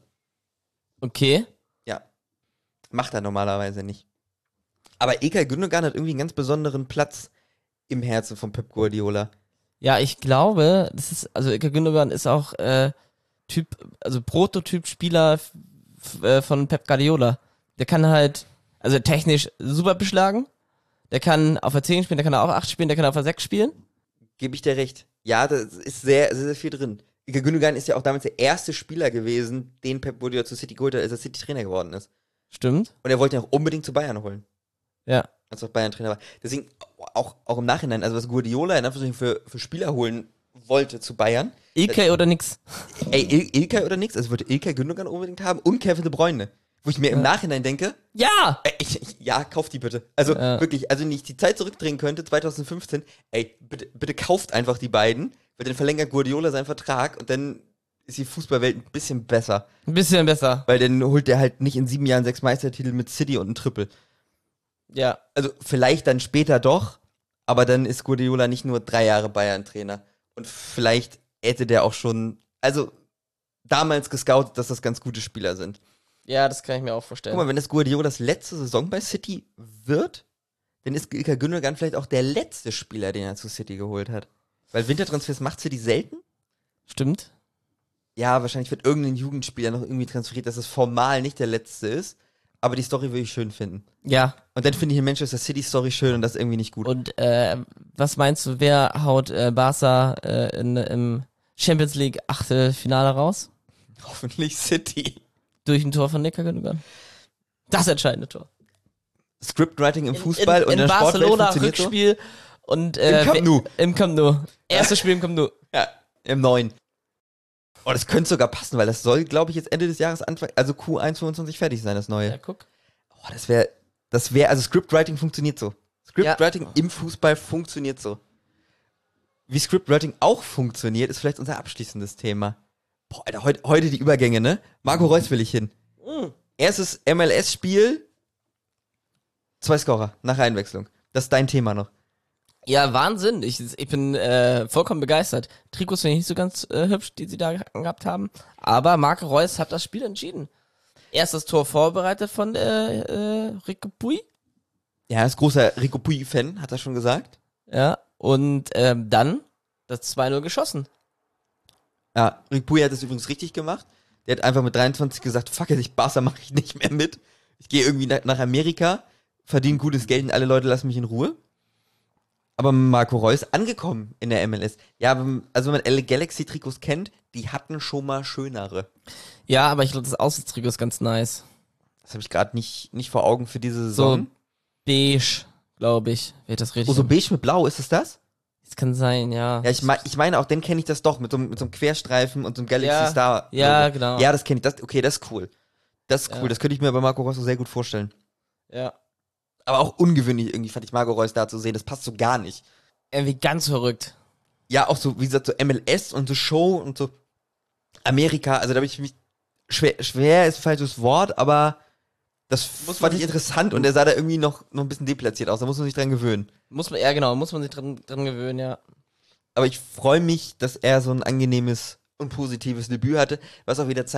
Okay. Ja. Macht er normalerweise nicht. Aber Ilkay Gündogan hat irgendwie einen ganz besonderen Platz im Herzen von Pep Guardiola. Ja, ich glaube, das ist, also Ilkay Gündogan ist auch äh, Typ, also Prototyp-Spieler f- f- äh, von Pep Guardiola. Der kann halt, also technisch super beschlagen. Der kann auf der zehn spielen, der kann auf acht spielen, der kann auf der sechs spielen. Gebe ich dir recht. Ja, das ist sehr, sehr, sehr viel drin. Ilkay Gündogan ist ja auch damals der erste Spieler gewesen, den Pep Guardiola zu City geholt hat, als er City-Trainer geworden ist. Stimmt. Und er wollte ihn auch unbedingt zu Bayern holen. Ja. Als er Bayern-Trainer war. Deswegen, auch, auch im Nachhinein, also was Guardiola in Anführungszeichen für, für Spieler holen wollte zu Bayern. Ilkay oder nix. Ey, Il- Ilkay oder nix? Also wollte Ilkay Gündogan unbedingt haben und Kevin De Bruyne. Wo ich mir im Ja. Nachhinein denke, Ja! ey, ich, ich, ja, kauf die bitte. Also Ja. wirklich, also wenn ich die Zeit zurückdrehen könnte, zweitausendfünfzehn, ey, bitte, bitte kauft einfach die beiden, weil dann verlängert Guardiola seinen Vertrag und dann ist die Fußballwelt ein bisschen besser. Ein bisschen besser. Weil dann holt der halt nicht in sieben Jahren sechs Meistertitel mit City und ein Triple. Ja. Also vielleicht dann später doch, aber dann ist Guardiola nicht nur drei Jahre Bayern-Trainer. Und vielleicht hätte der auch schon, also damals gescoutet, dass das ganz gute Spieler sind. Ja, das kann ich mir auch vorstellen. Guck mal, wenn das Guardiolas letzte Saison bei City wird, dann ist Ilkay Gündogan vielleicht auch der letzte Spieler, den er zu City geholt hat. Weil Wintertransfers macht City selten. Stimmt. Ja, wahrscheinlich wird irgendein Jugendspieler noch irgendwie transferiert, dass es formal nicht der letzte ist. Aber die Story würde ich schön finden. Ja. Und dann finde ich in Manchester City Story schön und das ist irgendwie nicht gut. Und äh, was meinst du, wer haut äh, Barca äh, in, im Champions League Achtelfinale raus? Hoffentlich City. Durch ein Tor von Ilkay Gündogan. Das entscheidende Tor. Scriptwriting im Fußball in, in, und in in der Sportwelt Barcelona funktioniert so. Rückspiel und äh, Im Camp Nou. Im Camp Nou. Erstes Spiel im Camp Nou. Ja, im neuen. Oh, das könnte sogar passen, weil das soll, glaube ich, jetzt Ende des Jahres Anfang, also Q eins fünfundzwanzig fertig sein, das neue. Ja, guck. Oh, das wäre, das wäre, also Scriptwriting funktioniert so. Scriptwriting ja. im Fußball funktioniert so. Wie Scriptwriting auch funktioniert, ist vielleicht unser abschließendes Thema. Boah, Alter, heute, heute die Übergänge, ne? Marco Reus will ich hin. Mhm. Erstes M L S-Spiel, zwei Scorer nach Einwechslung. Das ist dein Thema noch. Ja, Wahnsinn. Ich, ich bin äh, vollkommen begeistert. Trikots finde ich nicht so ganz äh, hübsch, die sie da gehabt haben. Aber Marco Reus hat das Spiel entschieden. Erstes Tor vorbereitet von äh, äh, Rico Puig. Ja, ist großer Rico Puig-Fan, hat er schon gesagt. Ja, und ähm, dann das zwei null geschossen. Ja, Rico Puig hat das übrigens richtig gemacht. Der hat einfach mit dreiundzwanzig gesagt, fuck it, ich Barca mache ich nicht mehr mit. Ich gehe irgendwie nach, nach Amerika, verdiene gutes Geld und alle Leute lassen mich in Ruhe. Aber Marco Reus angekommen in der M L S. Ja, also wenn man L A Galaxy-Trikots kennt, die hatten schon mal schönere. Ja, aber ich glaube, das Außentrikot ist ganz nice. Das habe ich gerade nicht, nicht vor Augen für diese Saison. So beige, glaube ich. Wird das richtig? Oh, so beige mit blau, ist es das? Das kann sein, ja. Ja, ich, mein, ich meine, auch den kenne ich das doch, mit so, mit so einem Querstreifen und so einem Galaxy ja, Star. Ja, genau. Ja, das kenne ich. Das, okay, das ist cool. Das ist cool, ja. Das könnte ich mir bei Marco Reus so sehr gut vorstellen. Ja. Aber auch ungewöhnlich irgendwie fand ich Marco Reus da zu sehen, das passt so gar nicht. Irgendwie ganz verrückt. Ja, auch so, wie gesagt, so M L S und so Show und so Amerika, also da habe ich mich, schwer, schwer ist ein falsches Wort, aber das Muss fand man ich interessant und er sah da irgendwie noch, noch ein bisschen deplatziert aus, da muss man sich dran gewöhnen. Muss man, ja genau, muss man sich dran, dran gewöhnen, ja. Aber ich freue mich, dass er so ein angenehmes und positives Debüt hatte, was auch wieder zeigt,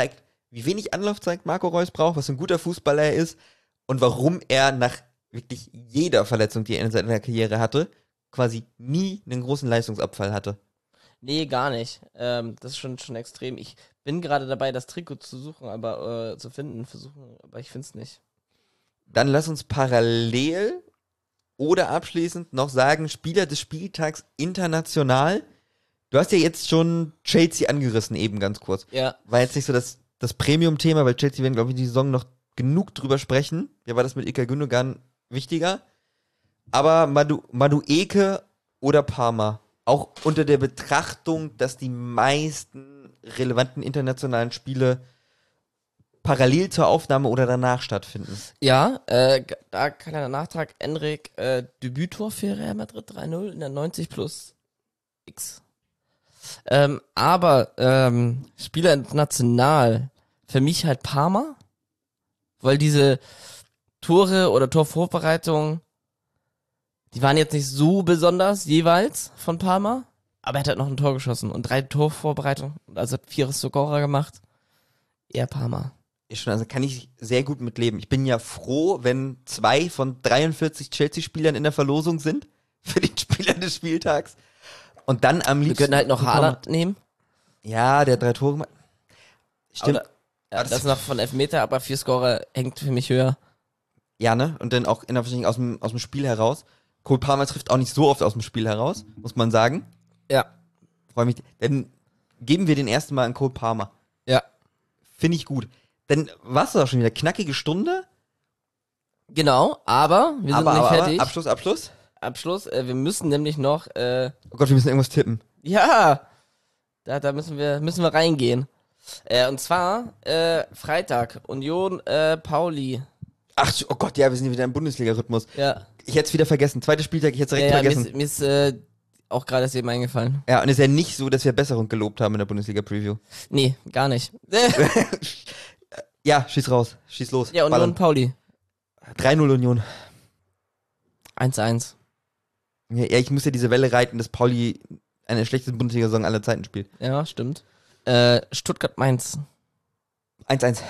wie wenig Anlaufzeit Marco Reus braucht, was für ein guter Fußballer er ist und warum er nach wirklich jeder Verletzung, die er in seiner Karriere hatte, quasi nie einen großen Leistungsabfall hatte. Nee, gar nicht. Ähm, das ist schon, schon extrem. Ich bin gerade dabei, das Trikot zu suchen, aber äh, zu finden, versuchen, aber ich finde es nicht. Dann lass uns parallel oder abschließend noch sagen, Spieler des Spieltags international. Du hast ja jetzt schon Chelsea angerissen, eben ganz kurz. Ja. War jetzt nicht so das, das Premium-Thema, weil Chelsea werden, glaube ich, die Saison noch genug drüber sprechen. Ja, war das mit Ilkay Gündogan wichtiger. Aber Madu, Madueke oder Parma, auch unter der Betrachtung, dass die meisten relevanten internationalen Spiele parallel zur Aufnahme oder danach stattfinden. Ja, äh, g- da kleiner Nachtrag. Enric, äh, Debüttor für Real Madrid drei null in der neunzig plus X. Ähm, aber ähm, Spieler international, für mich halt Parma, weil diese Tore oder Torvorbereitungen, die waren jetzt nicht so besonders jeweils von Parma, aber er hat halt noch ein Tor geschossen und drei Torvorbereitungen, also hat vier Scorer gemacht. Eher Parma. Ist schon, also kann ich sehr gut mitleben. Ich bin ja froh, wenn zwei von dreiundvierzig Chelsea-Spielern in der Verlosung sind für den Spieler des Spieltags. Und dann am Wir liebsten... könnten halt noch Haaland nehmen. Ja, der hat drei Tore gemacht. Stimmt. Oder, ja, Aber das das- ist noch von Elfmeter, aber vier Scorer hängt für mich höher. Ja, ne? Und dann auch in der Verteidigung aus dem, aus dem Spiel heraus. Cole Palmer trifft auch nicht so oft aus dem Spiel heraus, muss man sagen. Ja. Freue mich. Dann geben wir den ersten Mal an Cole Palmer. Ja. Finde ich gut. Dann war's doch schon wieder. Knackige Stunde. Genau, aber wir sind aber, noch nicht aber, fertig. aber, Abschluss, Abschluss. Abschluss, äh, wir müssen nämlich noch, äh, Oh Gott, wir müssen irgendwas tippen. ja, da, da müssen wir, müssen wir reingehen. Äh, und zwar, äh, Freitag, Union, äh, Pauli. Ach, oh Gott, ja, wir sind wieder im Bundesliga-Rhythmus. Ja. Ich hätte es wieder vergessen. Zweiter Spieltag, ich hätte es Ja, direkt ja, mir vergessen. ist, mir ist äh, auch gerade erst eben eingefallen. Ja, und es ist ja nicht so, dass wir Besserung gelobt haben in der Bundesliga-Preview. Nee, gar nicht. Ja, schieß raus. Schieß los. Ja, Union, Ballern. Pauli. drei null Union. eins eins. Ja, ja, ich muss ja diese Welle reiten, dass Pauli eine der schlechtesten Bundesliga-Saison aller Zeiten spielt. Ja, stimmt. Äh, Stuttgart-Mainz. eins eins.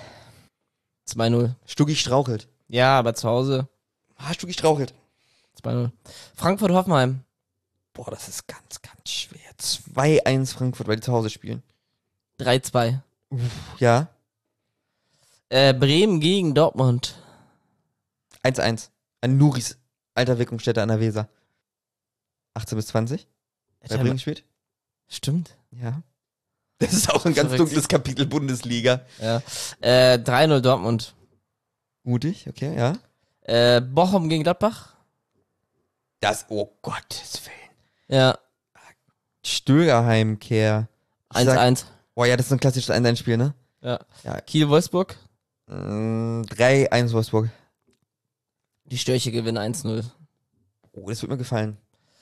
zwei null. Stuggi strauchelt. Ja, aber zu Hause Ah, Stuggi strauchelt. zwei null. Frankfurt-Hoffenheim. Boah, das ist ganz, ganz schwer. zwei eins Frankfurt, weil die zu Hause spielen. drei zwei. Ja. Äh, Bremen gegen Dortmund. eins eins. An Nuris alter Wirkungsstätte an der Weser. achtzehn bis zwanzig. Bei Bremen gespielt? Stimmt. Ja. Das ist auch ein ganz Verrückt. dunkles Kapitel Bundesliga. Ja. Äh, drei null Dortmund. Mutig, okay, ja. Äh, Bochum gegen Gladbach. Das, oh Gottes Willen. Ja. Stögerheimkehr. Ich eins sag- eins. Boah, ja, das ist ein klassisches eins eins Spiel, ne? Ja. Ja. Kiel-Wolfsburg. Mm, drei eins Wolfsburg. Die Störche gewinnen eins null. Oh, das wird mir gefallen.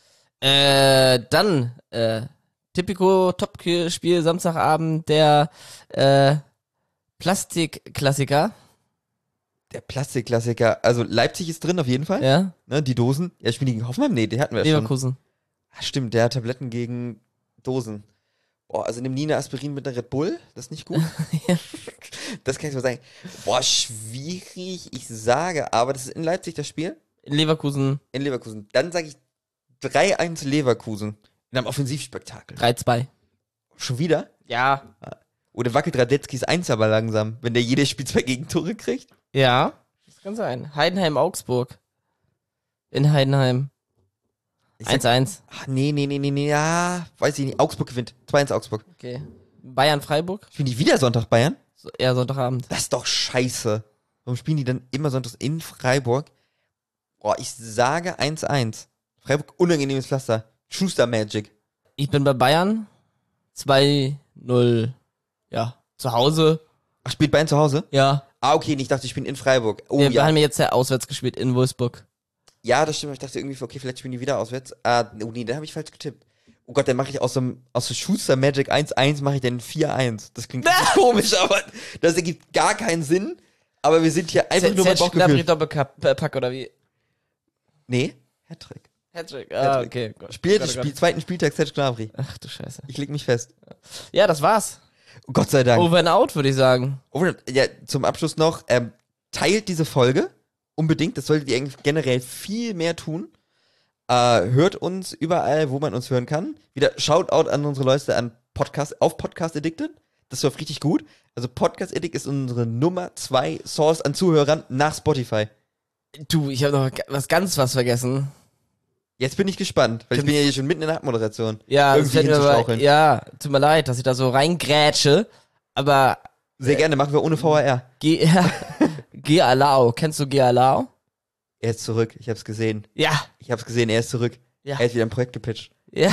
Äh, dann, äh, Tipico Top-Spiel Samstagabend, der, äh, Plastikklassiker. Der Plastikklassiker. Also Leipzig ist drin auf jeden Fall. Ja. Ne, die Dosen. Ja, spielen die gegen Hoffenheim? Nee, die hatten wir ja schon. Leverkusen. Ah, stimmt, der hat Tabletten gegen Dosen. Boah, also nimm nie eine Aspirin mit einer Red Bull. Das ist nicht gut. Ja. Das kann ich so sagen. Boah, schwierig. Ich sage, aber das ist in Leipzig das Spiel. In Leverkusen In Leverkusen. Dann sage ich drei eins Leverkusen. In einem Offensivspektakel. drei zwei. Schon wieder? Ja. Oder wackelt Radetzkis eins aber langsam, wenn der jedes Spiel zwei Gegentore kriegt? Ja. Das kann sein. Heidenheim-Augsburg. In Heidenheim. Ich sag- eins eins. Ach, nee, nee, nee, nee, nee, ja, weiß ich nicht. Augsburg gewinnt. zwei eins Augsburg. Okay. Bayern-Freiburg. Spielen die wieder Sonntag Bayern? So, eher Sonntagabend. Das ist doch scheiße. Warum spielen die dann immer sonntags in Freiburg? Boah, ich sage eins eins. Freiburg, unangenehmes Pflaster. Schuster Magic. Ich bin bei Bayern. zwei null. Ja. Zu Hause. Ach, spielt Bayern zu Hause? Ja. Ah, okay, ich dachte, ich bin in Freiburg. Oh, Wir ja. haben jetzt ja auswärts gespielt in Wolfsburg. Ja, das stimmt. Ich dachte irgendwie, okay, vielleicht spielen die wieder auswärts. Ah, oh nee, da habe ich falsch getippt. Oh Gott, dann mache ich aus dem, aus dem Schuster Magic eins eins mache ich dann vier eins. Das klingt richtig komisch, aber das ergibt gar keinen Sinn. Aber wir sind hier einfach nur beim Bauchgefühl. Doppelpack oder wie? Nee, Hattrick. Hattrick. Ah, Hattrick. okay. Gott. Spiel Gott, des oh Gott. Spiel, zweiten Spieltag Serge Gnabry. Ach du Scheiße. Ich leg mich fest. Ja, das war's. Gott sei Dank. Over and out, würde ich sagen. Over, ja, zum Abschluss noch, ähm, teilt diese Folge unbedingt. Das solltet ihr eigentlich generell viel mehr tun. Äh, hört uns überall, wo man uns hören kann. Wieder Shoutout an unsere Leute an Podcast, auf Podcast Addicted. Das läuft richtig gut. Also Podcast Addict ist unsere Nummer zwei Source an Zuhörern nach Spotify. Du, ich habe noch was ganz was vergessen. Jetzt bin ich gespannt, weil ich bin ja hier schon mitten in der Abmoderation. Ja, irgendwie das fällt mir aber, hinzuschaukeln. ja, tut mir leid, dass ich da so reingrätsche, aber Sehr gerne, machen wir ohne V H R. G G-Alao, kennst du G-Alao? Er ist zurück, ich hab's gesehen. Ja. Ich hab's gesehen, er ist zurück. Ja. Er hat wieder ein Projekt gepitcht. Ja.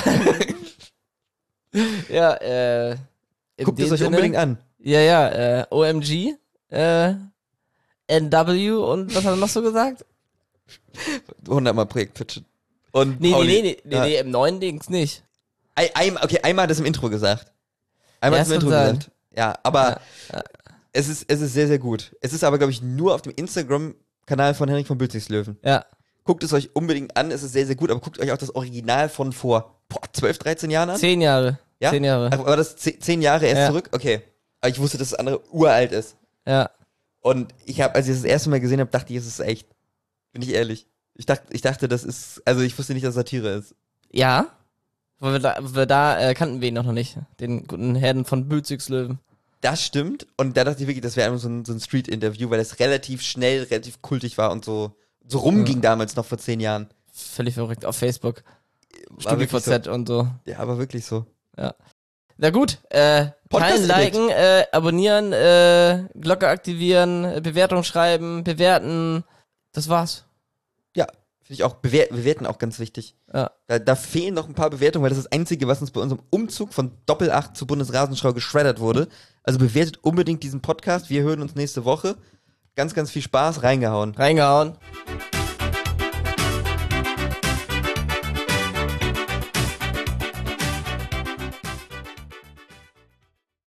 ja, äh. in Guckt es dem euch Sinne- unbedingt an. Ja, ja, äh, O M G, äh, N W und was hat er noch so gesagt? hundertmal Projekt pitchen. Und Nee, Pauli- nee, nee, nee, ja. nee, im neuen Dings nicht. Ein, ein, okay, einmal hat es im Intro gesagt. Einmal Ja, hat es im es Intro kann sein. gesagt. Ja, aber Ja, ja. Es, ist, es ist sehr, sehr gut. Es ist aber, glaube ich, nur auf dem Instagram-Kanal von Henrik von Bülzigslöwen. Ja. Guckt es euch unbedingt an, es ist sehr, sehr gut, aber guckt euch auch das Original von vor boah, zwölf, dreizehn Jahren an. Zehn Jahre. Ja? Zehn Jahre. Ach, war das ze- zehn Jahre erst Ja. zurück? Okay. Aber ich wusste, dass das andere uralt ist. Ja. Und ich habe, als ich das, das erste Mal gesehen habe, dachte ich, es ist echt. Bin ich ehrlich. Ich dachte, ich dachte, das ist, also ich wusste nicht, dass es Satire ist. Ja. Weil wir da, wir da äh, kannten wir ihn noch nicht. Den guten Herrn von Bülzigslöwen. Das stimmt. Und da dachte ich wirklich, das wäre einfach so ein, so ein Street-Interview, weil das relativ schnell, relativ kultig war und so, so rumging Ja. damals noch vor zehn Jahren. Völlig verrückt auf Facebook. War wirklich StudiVZ und so. Ja, aber wirklich so. Na gut, äh, Podcast teilen, liken, äh, abonnieren, äh, Glocke aktivieren, äh, Bewertung schreiben, bewerten. Das war's. Ja, finde ich auch. Bewer bewerten auch ganz wichtig. Ja. Da, da fehlen noch ein paar Bewertungen, weil das ist das Einzige, was uns bei unserem Umzug von Doppel acht zu Bundesrasenschau geschreddert wurde. Also bewertet unbedingt diesen Podcast. Wir hören uns nächste Woche. Ganz, ganz viel Spaß. Reingehauen. Reingehauen.